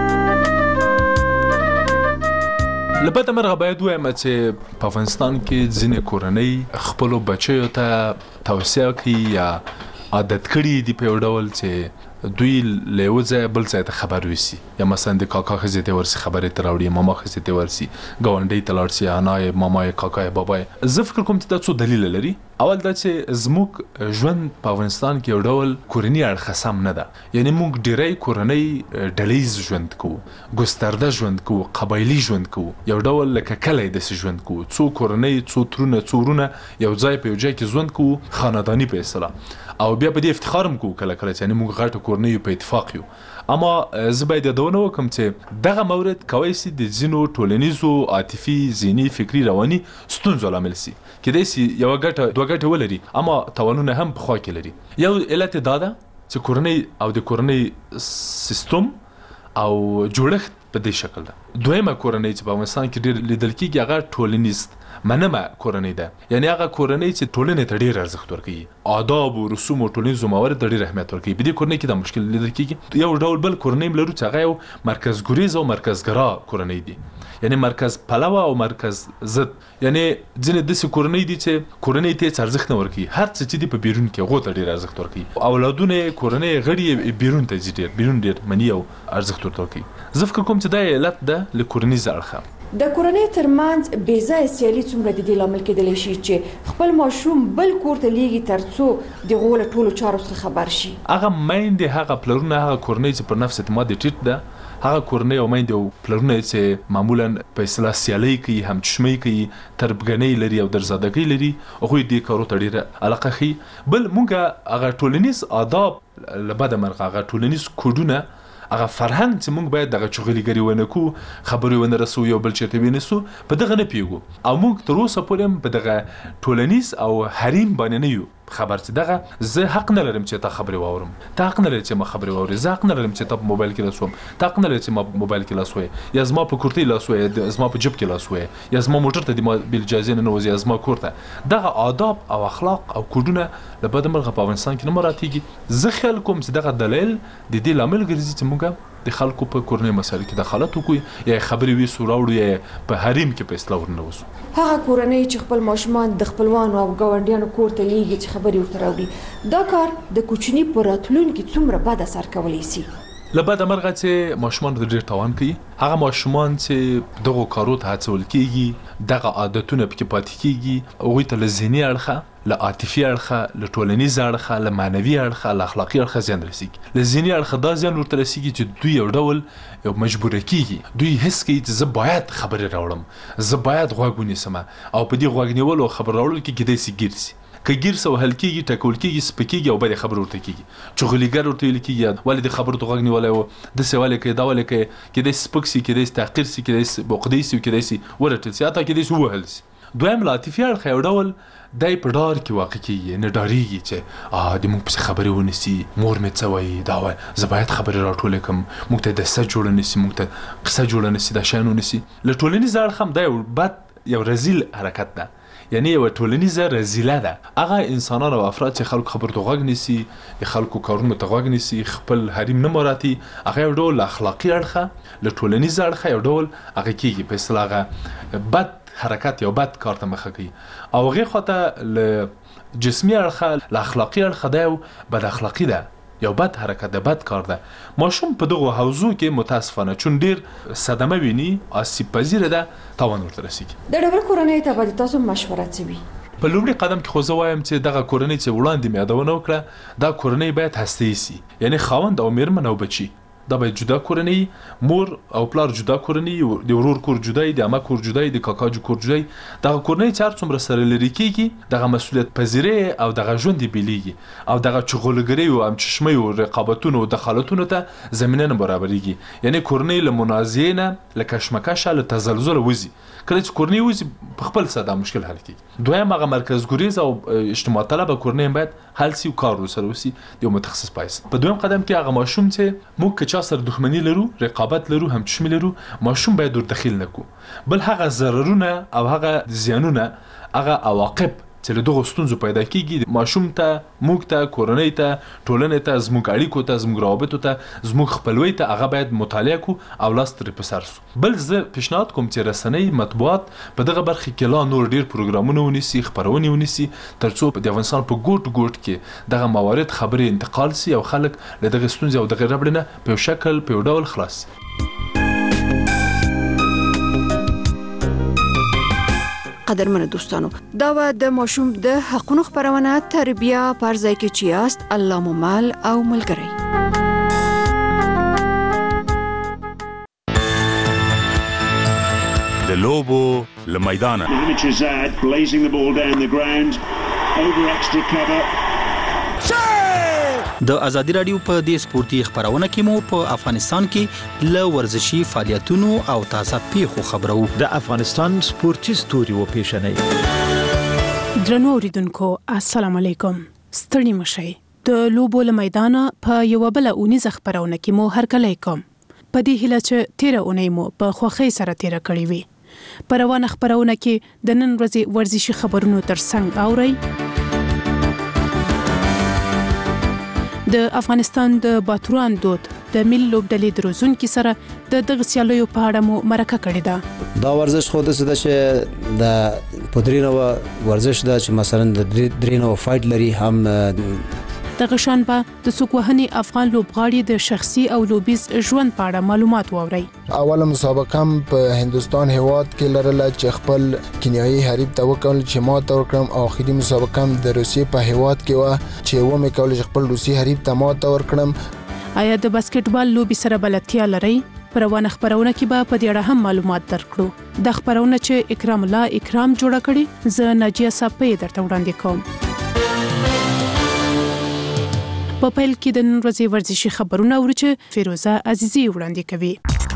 له بده مرغه باید ووایم چې په افغانستان کې ځینې کورنۍ خپلو بچیو ته توصیه کوي یا عادت کړي دي په یو ډول چې دوی له یو ځای بل ځای ته خبر ویسي، یا مثلا د کاکا ښځې ته ورسي خبرې ته راوړي، ماما ښځې ته ورسي، ګاونډۍ ته لاړ سي، انای مامای کاکای بابای. زه فکر کوم چې دا څو دلیل لري. اول دا چې زموږ ژوند په افغانستان کې یو ډول کورنۍ اړخ سم نه ده. یعنی موږ ډیری کورنۍ ډلیز ژوند کوو، ګسترده ژوند کوو، قبایلي ژوند کوو، یو ډول لکه کلی داسې ژوند کوو. څو کورنۍ، څو ترونه، څو ورونه یو ځای په یو ځای کې ژوند کوو، خانداني په اصطلاح. او بیا په دې افتخار هم کوو کله کله چې یعنې موږ غټه کورنۍ په اتفاق یو. اما زه باید یادونه وکړم چې دغه مورد کولی سي د ځینو ټولنیزو، عاطفي، ذهني، فکري، رواني ستونزو لامل سي. کیدای سي یوه ګټه دوه ګټې ولري، اما تاوانونه هم په خوا کې لري. یو علت دا ده چې کورنۍ او د کورنۍ سیستم او جوړښت په دې شکل ده. دویمه کورنۍ چې په افغانستان کې ډېر لیدل کېږي هغه ټولنیز منمه کورنۍ ده. یعنی هغه کورنۍ چې ټولنې ته ډېر ارزښت ورکوي، آداب او رسوم او ټولنیزو موارد ته ډېر اهمیت ورکوي. په دې کورنۍ کې دا مشکل لیدل کېږي. یو ډول بل کورنۍ لرو چې هغه یو مرکزګریز او مرکزګرا کورنۍ دي، یعنی مرکز پلوه او مرکز ضد. یعنی ځینې داسې کورنۍ دي چې کورنۍ ته هېڅ ارزښت نه ورکوي، هر څه چې دي په بیرون کې هغو ته ډېر ارزښت ورکوي. اولادونه یې کورنۍ غړي بیرون ته ځي، بیرون ډېر مني او ارزښت ورته ورکوي. زه فکر کوم چې دا علت ده له کورنیز اړخه. د کورنۍ ترمنځ بې ځایه سیالي څومره د دې لامل کېدلی شي چې خپل ماشوم بل کور ته لیږي تر څو د هغو له ټولو چارو څخه خبر شي؟ هغه میندې، هغه پلرونه، هغه کورنۍ چې پر نفس اعتماد یې ټیټ ده، هغه کورنۍ او میندې او پلرونه چې معمولا په اصطلاح سیالۍ کوي، همچشمۍ کوي، تربګنۍ لري او درزادګۍ لري، هغوی دې کارو ته ډېره علاقه ښیي. بل موږ هغه ټولنیز آداب له بده مرغه، هغه ټولنیز کوډونه، هغه فرهنګ چې موږ باید دغه چغليګري ونه کو، خبرې ونه رسو، یو بل چېرته ونیسو، په دغه نه پیږو. او موږ تر اوسه پورې هم په دغه ټولنیز او حریم باندې نه یو خبر چې دغه زه حق نه لرم چې تا خبرې واورم، تا حق نه لري چې ما خبرې واورې، زه حق نه لرم چې تا په موبایل کې لاس وهم، تا حق نه لري چې ما په موبایل کې لاس ووهې، یا زما په کورتۍ لاس ووهې، زما په جب کې لاس ووهې، یا زما موټر ته دې ما بې اجازې نه ننوځې، یا زما کور ته. دغه آداب او اخلاق او کوډونه له بده مرغه په افغانستان کې نه مراعاتېږي. زه خیال کوم چې دغه دلایل د دې لامل ګرځي چې موږ د خلکو په کورنۍ مسایلو کې دخالت وکړو، یا خبرې ویسو راوړو، یا په حریم کې په اصطلاح ورننوځو. هغه کورنۍ چې خپل ماشومان د خپلوانو او ګاونډیانو کور ته لیږي چې خبرې ورته راوړي، دا کار د کوچني په راتلونکي څومره بد اثر کولی شي؟ له بده مرغه چې ماشومان ډېر تاوان کوي. هغه ماشومان چې دغو کارو ته هڅول کېږي، دغه عادتونه پکې پاتې کېږي، هغوی ته له ذهني اړخه، له عاطفي اړخه، له ټولنیز اړخه، له معنوي اړخه، له اخلاقي اړخه زیان رسېږي. له ذهني اړخه دا زیان ورته رسېږي چې دوی یو ډول یو مجبوره کېږي، دوی حس کوي چې زه باید خبرې راوړم، زه باید غوږ ونیسم، او په دې غوږ نیولو او خبر راوړلو کې کیدای شي ګیر شي. کګیر سو هلکیږي ټکول کیږي سپکیږي او بل خبر ورته کیږي چغلیګر ورته لیکي ولې د خبر تو غنی ولا د سواله کې دا ولې کې د سپکسي کې د تحقیر سي کې د بوقديسي کې د سي ورته سي اته کې د سو وهل دویم لاتیفي اړ خیوډول دای په ډار کې واقع کیږي نه ډاریږي چې د موږ په خبرې ونیسي مور مې څه وایي دا وایي زه باید خبرې راټولې کړم موږ ته د څه جوړ نسی موږ ته قصه جوړ نسی دا شانو نسی له ټولنیز اړخ هم دا یو رزیل حرکت ده یعنی یو ټولنیزه رزیله ده هغه انسانان او افراد چې خلکو خبر ته غوږ نیسي خلکو کارونه ته غوږ نیسي خپل حریم نه مراتي هغه یو ډول اخلاقی اړخه له ټولنیز اړخه یو ډول هغه کیږي په اصطلاح بد حرکت یا بد کار ته مخه کوي او هغه خاطر له جسمي اړخه له اخلاقی اړخه ده بد اخلاقی ده یو بد حرکت ده بد کار ده ماشوم په دغه حوزو کې متاسفانه چون ډیر صدمه ویني آسیب پذیر ده تاوان ورته رسیږي د ډبل کورنۍ ته باید تاسو مشوره کوي په لومړي قدم کې خو زه وایم چې دغه کورنۍ چې وړاندې مې یادونه وکړه دا کورنۍ باید هسته‌ای سي یعنی خاوند او میرمن او بچي دا باید جدا کورنۍ مور او پلار جدا کورنۍ د ورور کور جدای د عمه کور جدای د کاکا کور جدای دغه کورنۍ چې هر څومره سره لري کیږي دغه مسؤلیت پذیری او دغه ژوند بیلیږي او دغه چغولګری او هم چشمه او رقابتونو او دخالتونو ته زمينه نه برابرېږي یعنی کورنۍ له منازعه نه له کشمکش له تزلزل وځي کله چې کورنۍ وځي په خپل ساده مشکل حل کیږي دویم هغه مرکز ګریز او اجتماع طلب کورنۍ باید حل سي او کار وسره وسی یو متخصص پایس په دویم قدم کې هغه ماشوم چې موږ سره دښمنی لرو رقابت لرو هم چشم لرو ماشوم باید ور داخل نکو بل هغه ضررونه او هغه زیانونه هغه عواقب چې له دغه ستونزو پیدا کیږي ماشوم ته موږ ته کورنۍ ته ټولنې ته زموږ اړیکو ته زموږ روابطو ته زموږ خپلوي ته هغه باید مطالعه کو او لاس تر پسر سو بل زه پیشنهاد کوم چې رسنۍ مطبوعات په دغه برخه کې لا نور ډیر پروګرامونه ونیسي خبرونه ونیسي ترڅو د افغانستان په ګوټ کې دغه موارد خبرې انتقال سي او خلک له دغه ستونزې او دغه ربړنه په شکل په ډول خلاص قدرمن دوستانو دا و د ماشوم د حقونو خبرونه تربیه پر ځای کې چیاست الله ممل او ملګری د لوبو لمیدانه blazing the ball down the ground over extra cover د ازادي رادیو په دې سپورتي خبرونه کې مو په افغانستان کې ل ورزشي فعالیتونو او تازه پیښو خبرو د افغانستان سپورتي ستوري و پیښنې درنو اوریدونکو السلام علیکم ستړي مشئ د لوبو له میدانه په یو بل اونیز خبرونه کې مو هرکلی کوم په دې هیله چې 13 اونۍ مو په خوخي سره تیر کړی وي په روانه خبرونه کې د نن ورځې ورزشي خبرونو ترڅنګ اورئ د افغانستان د باتوران دود د ملي لوبډلې د روزونکو سره د دغه سیالیو په اړه مو مرکه کړې ده دا ورزش خو د څه ده چې د پدرینو ورزش ده چې مثلا د درینو فایټ لري هم دغه شان به د سوکوهني افغان لوبغاړي د شخصي او لوبیز ژوند په اړه معلومات واوري اوله مسابقه په هندستان هیواد کې لرله چې خپل کینیایي حریف ته وکړل چې ماته ورکړم او اخیری مسابقه د روسیې په هیواد کې و چې و مې کول چې خپل روسي حریف ته ماته ورکړم آیا د باسکټبال لوبي سره بلدتیا لري پر روانه خبرونه کې به په دې اړه هم معلومات درکړو د خبرونه چې اکرام الله اکرام جوړ کړي زه ناجیه صاحب درته وړاندې کوم په پیل کې د نن ورځې ورزشي خبرونه ورچ فیروزه عزیزی وړاندې کوي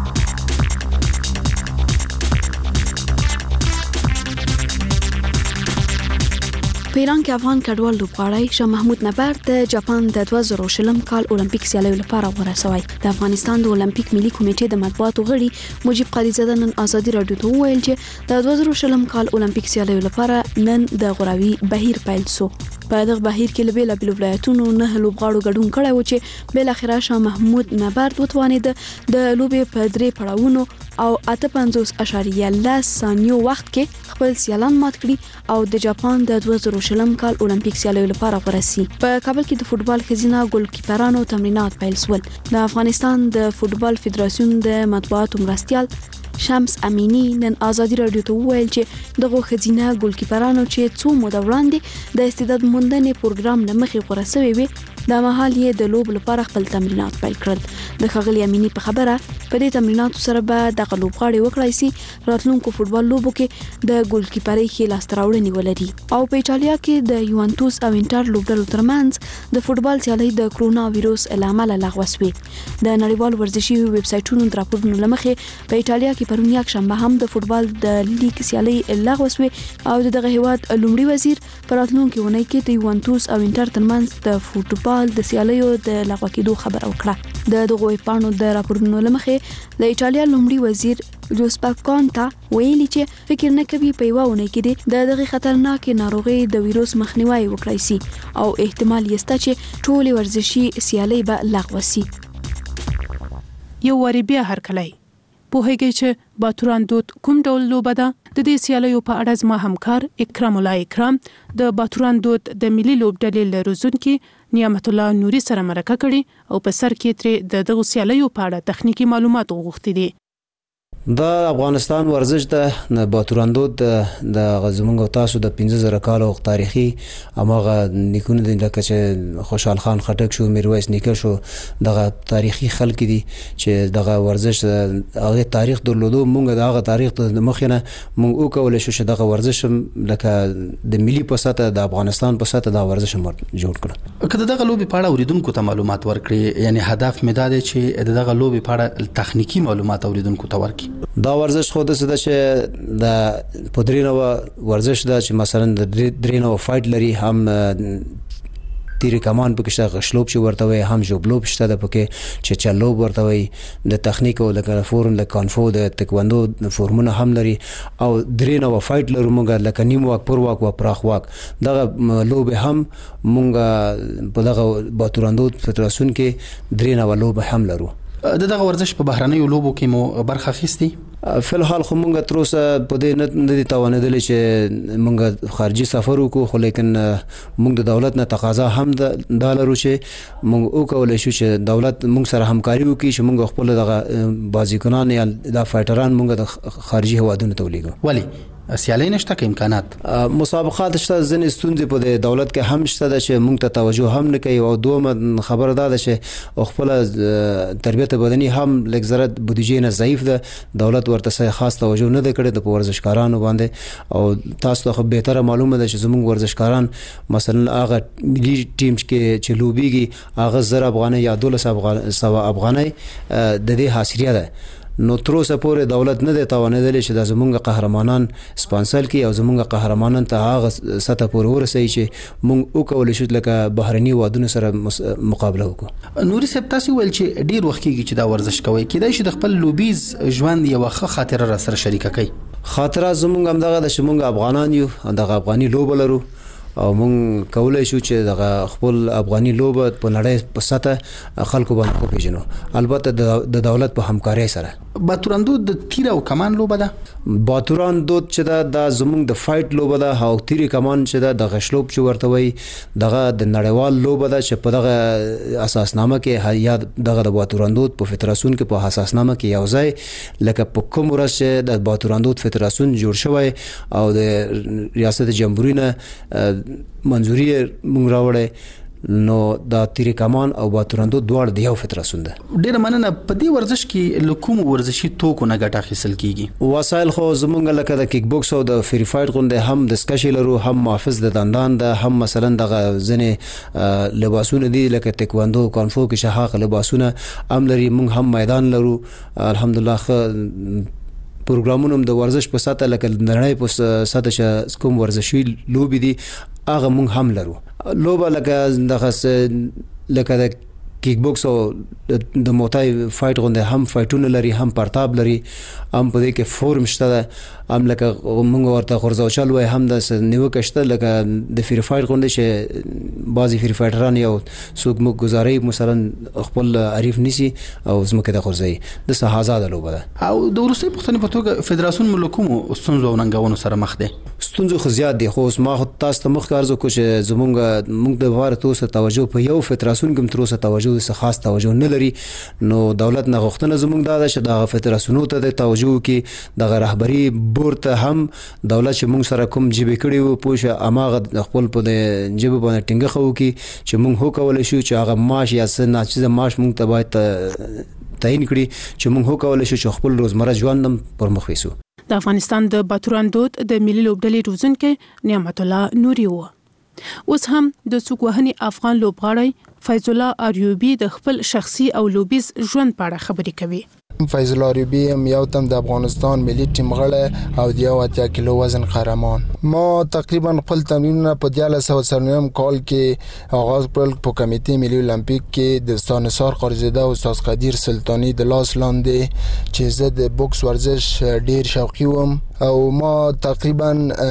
په ایران کې افغان کډوال لوبغاړی شاه محمود نبر د جاپان د 2020 کال اولمپیک سیالیو لپاره ورسوي د افغانستان د اولمپیک ملي کمیټې د مطبوعاتو غړي مجيب قریزاده نن ازادي رادیو ته ویل چې د 2020 کال اولمپیک سیالیو لپاره نن د غوراوي بهیر پیل شو په دغه بهیر کې له بیلابیلو ولایتونو نه لوبغاړو ګډون کړی و چې بل اخره شاه محمود نبر وتوانید د لوبې په درې پړاوونو او 58.10 ثانیو وخت کې خپل سیالان مات کړي او د جاپان د 2020 کال اولمپیک سیالیو لپاره ورسي په کابل کې د فوتبال خزینه ګولکیپرانو تمرینات پیل شول د افغانستان د فوتبال فدراسیون د مطبوعاتو مرستیال شمس امینی نن ازادي رادیو ته ویل چې دغه خزینه ګولکیپرانو چې څو موده وړاندې د استعداد موندنې پروګرام لمخې غوړه شوی وي د مهال یې د لوب لپاره خپل تمرینات پیل کړل. د ښاغلي امینی په خبره په دې تمریناتو سره به د لوبغاړي وکړای شي راتلونکو فوتبال لوبو کې د ګولکیپرۍ ښه لاسته راوړنې ولري. او په ایټالیا کې د یوونټوس او انټر لوبډلو ترمنځ د فوتبال سیالۍ د کرونا وایروس له امله لغوه شوې. د نړیوال ورزشي ویب سایټونو د راپورونو له مخې په ایټالیا کې پرون یکشنبه هم د فوتبال د لیګ سیالۍ لغوه شوې او دغه هیواد لومړي وزیر په راتلونکي اونۍ کې د یوونټوس او انټر ترمنځ د فوتبال د سیالیو د لغوه کېدو خبر ورکړه. د دغه پاڼو د راپورونو له مخې د ایټالیا لومړي وزیر جوزپا کانتا ویلي چې فکر نه کوي په یوه اونۍ کې د دغه خطرناکې ناروغي د وایروس مخنیوي وکړای شي او احتمال یې شته چې ټول ورزشي سیالۍ به لغوه شي. یو وری بیا هرکلی پوهیږي چې باتوران دود کوم ډول لوبه ده. د دې سیالیو په اړه زما همکار اکرام الله اکرام د باتوران دود د ملي لوبډلې لروزونکي نعمت الله نوري سره مرکه کړي او په سر کې ترې دغه سیالیو په اړه تخنیکی معلومات وغوښتي دي. د افغانستان ورزش د باتوران دود د غزمنګ تاسو د 15000 کال تاریخي امغه نیکونه د لکه چې خوشحال خان خټک شو میرویس نیکه شو دغه تاریخي خلک دي چې دغه ورزش هغه تاریخ درلودو مونږ دغه تاریخ د مخینه مونږ وکول شو چې دغه ورزش لکه د ملي په سطح د افغانستان په سطح د ورزش جوړ کړ. کله دغه لوبي په اړه اوریدونکو ته معلومات ورکړي یعنی هدف مې دا دی چې دغه لوبي په اړه تخنیکی معلومات اوریدونکو ته ورکړي. دا ورزش خو د څه چې د پدرینو ورزش دا چې مثلا د درینو فایټ لري هم تیر کمان پکې شته غشلوب چې ورته وي هم جوبلوب شته د پکې چې چلوب ورته وي د تخنیک او د فورم د کانفو د تکواندو فورمونه هم لري او درینو فایټ لري مونږ لکه نیم واک پر واک او پراخ واک دغه لوب هم مونږ په دغه باتوراندو فدراسیون کې درینو لوب هم لرو. دغه ورزش په بهرنیو لوبو کې مو برخه اخیستي؟ فلحال خو مونږ تر اوسه په دې نه دي توانېدل چې مونږ خارجي سفر وکړو خو لیکن مونږ د دولت نه تقاضا هم د لرو چې مونږ وکولای شو چې دولت مونږ سره همکاري وکړي چې مونږ خپل دغه بازیکنان یا د فایټران مونږ د خارجي هوادونو ته ولېږو. ولی سیالي نشته که امکانات مسابقات شته ځینې ستونزې په دولت کې هم شته چې مونږ ته توجه هم نه کوي او دومره خبره ده چې خپل تربیت بدني هم لږ زره بودیجې نه ضعیف ده دولت ورته خاص توجه نه ده کړې د ورزشکارانو باندې او تاسو ته به معلومه ده چې زموږ ورزشکاران مثلا هغه ملي ټیم کې چې لوبيږي هغه 1000 افغانۍ یا 1200 افغانۍ د دې حاصله ده. نو تر اوسه پورې دولت نه دی توانېدلی چې د زمونږ قهرمانان سپانسر کړي او زمونږ قهرمانان ته هغه سطح پورې ورسوي چې مونږ وکولی شو لکه بهرني وادونو سره مقابله وکړو. نوري صاحب تاسو ویل چې ډیر وخت کېږي چې دا ورزش کوي کېدای شي د خپل لوبیز ژوند یو ښه خاطره را سره شریکه کړي. خاطره زمونږ همدغه د چې مونږ افغانان یو دغه افغاني لوبه لرو او مونږ کولای شو چې دغه خپل افغاني لوبه په نړۍ په سطح خلکو باندې وپیژنو البته د دولت په همکارۍ سره. باتوران دود د تیر او کمان لوبه ده. باتوران دود چې دا زمونږ د فایټ لوبه ده او تیر کمان چې د غشلوب چې ورته وي دغه د نړیوال لوبه ده چې په دغه اساسنامه کې یا دغه د باتوران دود په فدراسیون کې په اساسنامه کې یو ځای لکه په کوم ورځ چې د باتوران دود فدراسیون جوړ شوی او د ریاست جمهوریت نه منظوري مونږ راوړې نو دا تیر کمان او باتوران دود دواړه د یو فدراسیون ده. ډیر مننه. په دې ورزش کې لکوم ورزشي توکو نه ګټه اخیستل کیږي؟ وسایل خو زمونږ لکه د کیک بوکس او د فری فایټ غونډه هم د سکشي لرو هم محافظ د دندان ده هم مثلا دغه ځنې لباسونه دي لکه تکواندو کانفو کې شهاق لباسونه هم لري. مونږ هم میدان لرو الحمدلله. پروګرامونه د ورزش په ساته لکه نړۍ په ساته چې کوم ورزشي لوبي دي هغه مونږ هم لرو. لوبه لکه دغه لکه د کیک بوکس او د موتای فایټ غونډه هم فایټونه لري هم پرتاب لري هم په دې کې فورم شته هم لکه موږ ورته خورزوچل وای هم د نیوکه شته لکه د فری فایټ غونډه چې بعضی فری فایټران یو څوک مو گزاري مثلا خپل عریف نسی او زمکه د خورزي د سهازاده لوبه ده. او د روسي پښتني په توګه فدراسیون ملکوم ستونزو ننګونو سره مخ دي. ستونزو خو زیات دي خو ما تاسو ته مخ کارزو کو چې زمونږ د واره توسه توجه په یو فدراسیون کې تر اوسه توجه توجه څخه خاص توجه نه لري. نو دولت نه غوښتنه زموږ دا ده چې د فدراسیونو ته د توجه کې د رهبری بورډ ته هم دولت چې موږ سره کوم جبې کړي وو پوه اماغه خپل په جبه باندې ټینګه خو کې چې موږ هو کولای شو چې هغه معاش یا څه ناچیزه معاش موږ ته باید تعیین کړي چې موږ هو کولای شو چې خپل روزمره ژوند هم پر مخ ویسو. د افغانستان د باتوران دود د ملي لوبډلې روزونکو نعمت الله نوري و. اوس هم د څوک وهني افغان لوبغاړی فیض الله اریوبی د خپل شخصي او لوبیز ژوند په اړه خبرې کوي. فیض الله اریوبی یو تم د افغانستان ملي ټیم غړی او د 80 کیلو وزن قهرمان. ما تقریبا خپل تمرینونه په 1999 کال کې آغاز کړل په کمیټې ملي المپیک کې د استاد نثار قاریزاده او استاد قدیر سلطانی د لاس لاندې چې زه د بوکس ورزش ډیر شوقي وم او ما تقریبا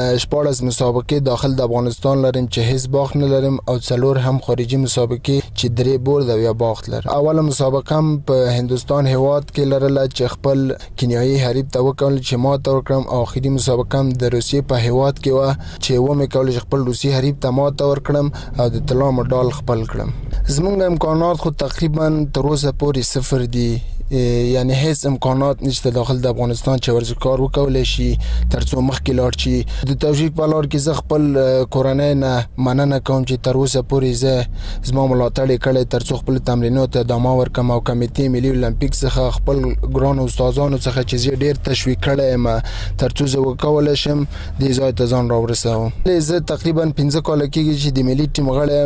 14 مسابقې داخل د افغانستان لرم چې هیڅ باخت نه لرم او څلور هم خارجي مسابقې چې درې برد او یا باخت لرم. اوله مسابقه هم په هندستان هیواد کې لرله چې خپل کینیایي حریف ته وکړل چې ما ته ورکړم او اخیری مسابقه هم د روسیې په هیواد کې و چې و مې کول چې خپل روسي حریف ته ما ته ورکړم او د طلا مډال خپل کړم. زمونږ امکانات خو تقریبا تر اوسه پورې صفر دي، یعنی هیڅ امکانات نشته داخل د افغانستان چې ورزشکار وکولای شي ترڅو مخکې لاړ شي. د توفیق په لار کې زه خپل کورنۍ نه مننه کوم چې تر اوسه پورې زه زما ملاتړ کړی ترڅو خپل تمرینات ادامه ورکم او کمیټې ملي المپیک څخه خپل ګران استادانو څخه چې زه ډیر تشویق کړی یم ترڅو زه وکولای شم د ځای ته ځان راورسوم. زه تقریبا 15 کال کېږي چې د ملي ټیم غړی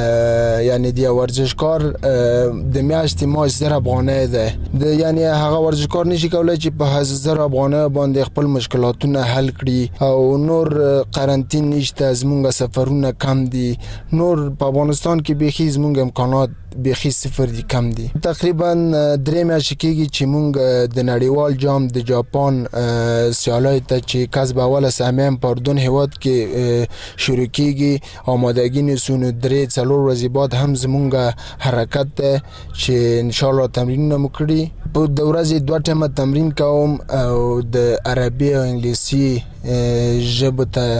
یم، یعنی د ورزشکار د میاشتې معاش 1000 افغانۍ ده. یعنی هغه ورزشکار نشي کولای چې په 1000 افغانۍ باندې خپل مشکلاتونه حل کړي او نور قرنطین نشته، زمونږ سفرونه کم دي، نور په افغانستان کې بيخي زمونږ امکانات بيخي صفر دي، کم دي. تقریبا 3 میاشتې کېږي چې مونږ د نړیوال جام د جاپان سیالۍ ته چې کسب اوله سهمیه په اردن هیواد کې شروع کېږي آمادګي نیسو. 3-4 ورځې بعد هم زمونږ حرکت ده چې ان شاء الله تمرینونه وکړي. په د ورځې 2 ټیمه تمرین کوم او د عربي او انګلیسي ژبه ته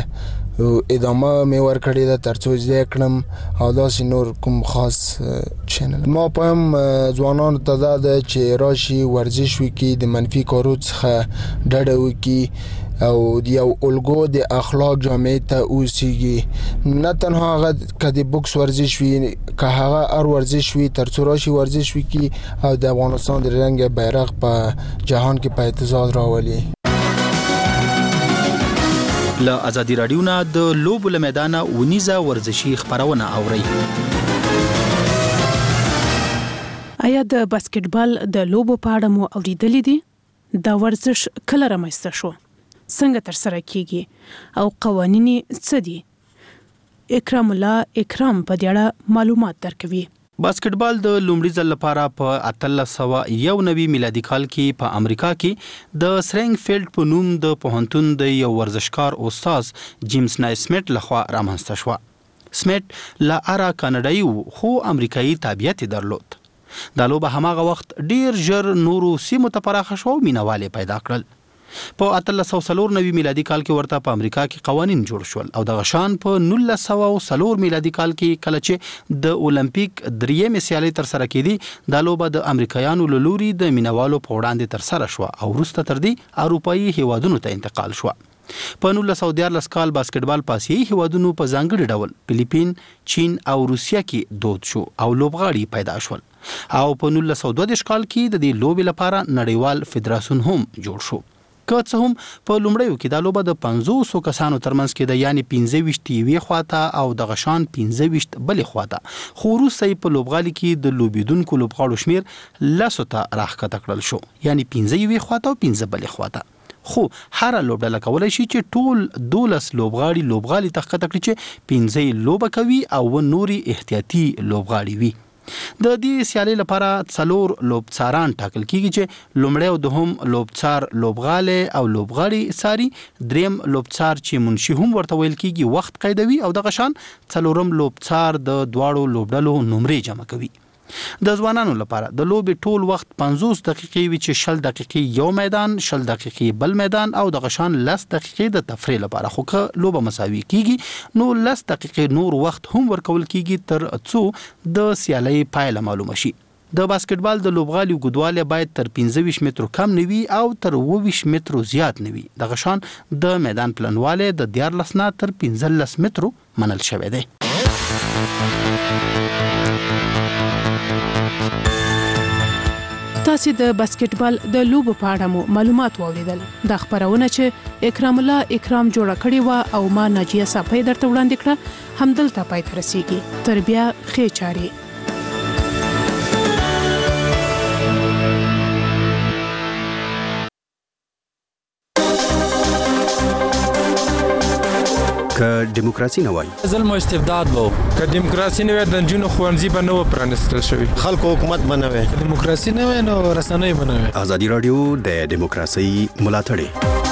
ادامه مې ورکړې ده ترڅو زده کړم او داسې نور کوم خاص چینل. ما پم ځوانانو ته دا ده چې راشي ورزش وکړي، د منفي کارو څخه ډډه وکړي او یو الګو د اخلاق جامعه ته اوسېږي. نه تنها هغه کدي بوکس ورزش وي که هغه ار ورزش وي ترڅو راشي ورزش وکړي او د افغانستان د رنګ بیرغ په جهان کې په اعتزاز راولي. له ازادي رادیو نه د لوبو له میدانه ونیزه ورزشي خبرونه اوري. آیا د باسکټبال د لوبو په اړه مو اوریدلې دي؟ دا ورزش کله رامنځته شو؟ څنګه تر سره کیږي او قوانین څه دي؟ اکرام الله اکرام په دې اړه معلومات درکوي. باسکټبال د لومړي ځل لپاره په 1891 میلادي کال کې په امریکا کې د سرنګ فیلډ په نوم د پوهنتون د یو ورزشکار استاد جیمز نایسمیت لخوا رامنځته شو. سمیت لا ارا کاناډایي خو امریکایي تابعیت درلود. دا لوبه هماغه وخت ډیر ژر نورو سیمو ته پراخه شو، مینواله پیدا کړل. په 1894 میلادي کال کې ورته په امریکا کې قوانين جوړ شول او د غشان په 1904 میلادي کال کې کله چې د اولمپیک درېمې سیالي تر سره کېدي د لوبه د امریکایانو له لوري د مینوالو په وړاندې تر سره شو او وروسته تر دې اروپאי هیوادونو ته انتقال شو. په 1914 کال باسکټبال په آسیایي هیوادونو په ځانګړي ډول فلیپین، چین او روسیا کې دود شو او لوبغاړي پیدا شول او په 1922 کال کې د دې لوبې لپاره نړیوال فدراسیون هم جوړ شو. که څه هم په لومړیو کې دا لوبه د 500 کسانو ترمنځ کې د یعنی 15 یوې خواته او د غشان 15 بلې خواته، خو وروسته په لوبغالي کې د لوبیدونکو لوبغاړو شمیر لسو ته راښکته کړل شو، یعنی 15 یوې خواته او 15 بلې خواته. خو هر لوبډله کولای شي چې ټول 12 لوبغالي تخکته کړي چې 15 لوبه کوي او نوري احتیاطي لوبغاړي وي. د دې سیالي لپاره 4 لوبڅاران ټاکل کیږي چې لومړی او دوهم لوبڅار لوبغاله او لوبغاړي ساري، دریم لوبڅار چې منشي هم ورته ویل کیږي وخت قیدوي او د غشان څلورم لوبڅار د دواړو لوبډلو نمرې جمع کوي. د ځوانانو لپاره د لوبې ټول وخت 50 دقیقې وي چې 60 دقیقې یو میدان 60 دقیقې بل میدان او د غشان 10 دقیقې د تفریح لپاره خو که لوبه مساوي کیږي نو 10 دقیقې نور وخت هم ورکول کیږي تر څو د سیالۍ پایله معلومه شي. د باسکټبال د لوبغالي اوږدوالی باید تر 25 مترو کم نه وي او تر 20 مترو زیات نه وي. د غشان د میدان پلنوالی د 14 نه تر 15 مترو منل شوی دی. تاسو د باسکټبال د لوبو په اړه مو معلومات واوریدل. د خبرونه چې اکرام الله اکرام جوړه کړې و او ما ناجیه صافی درته وړاندې کړه همدلته پای ته رسیږي. تر بیا ښې چاري. که دیموکراسي نه وای ظلم او استبداد وو که دیموکراسي نه وای د جنونو خوانزي به نه و پرانستل شوی خلکو حکومت به نه وای دیموکراسي نه وای نو رسنۍ به نه وای ازادي رادیو د دیموکراسي ملاتړ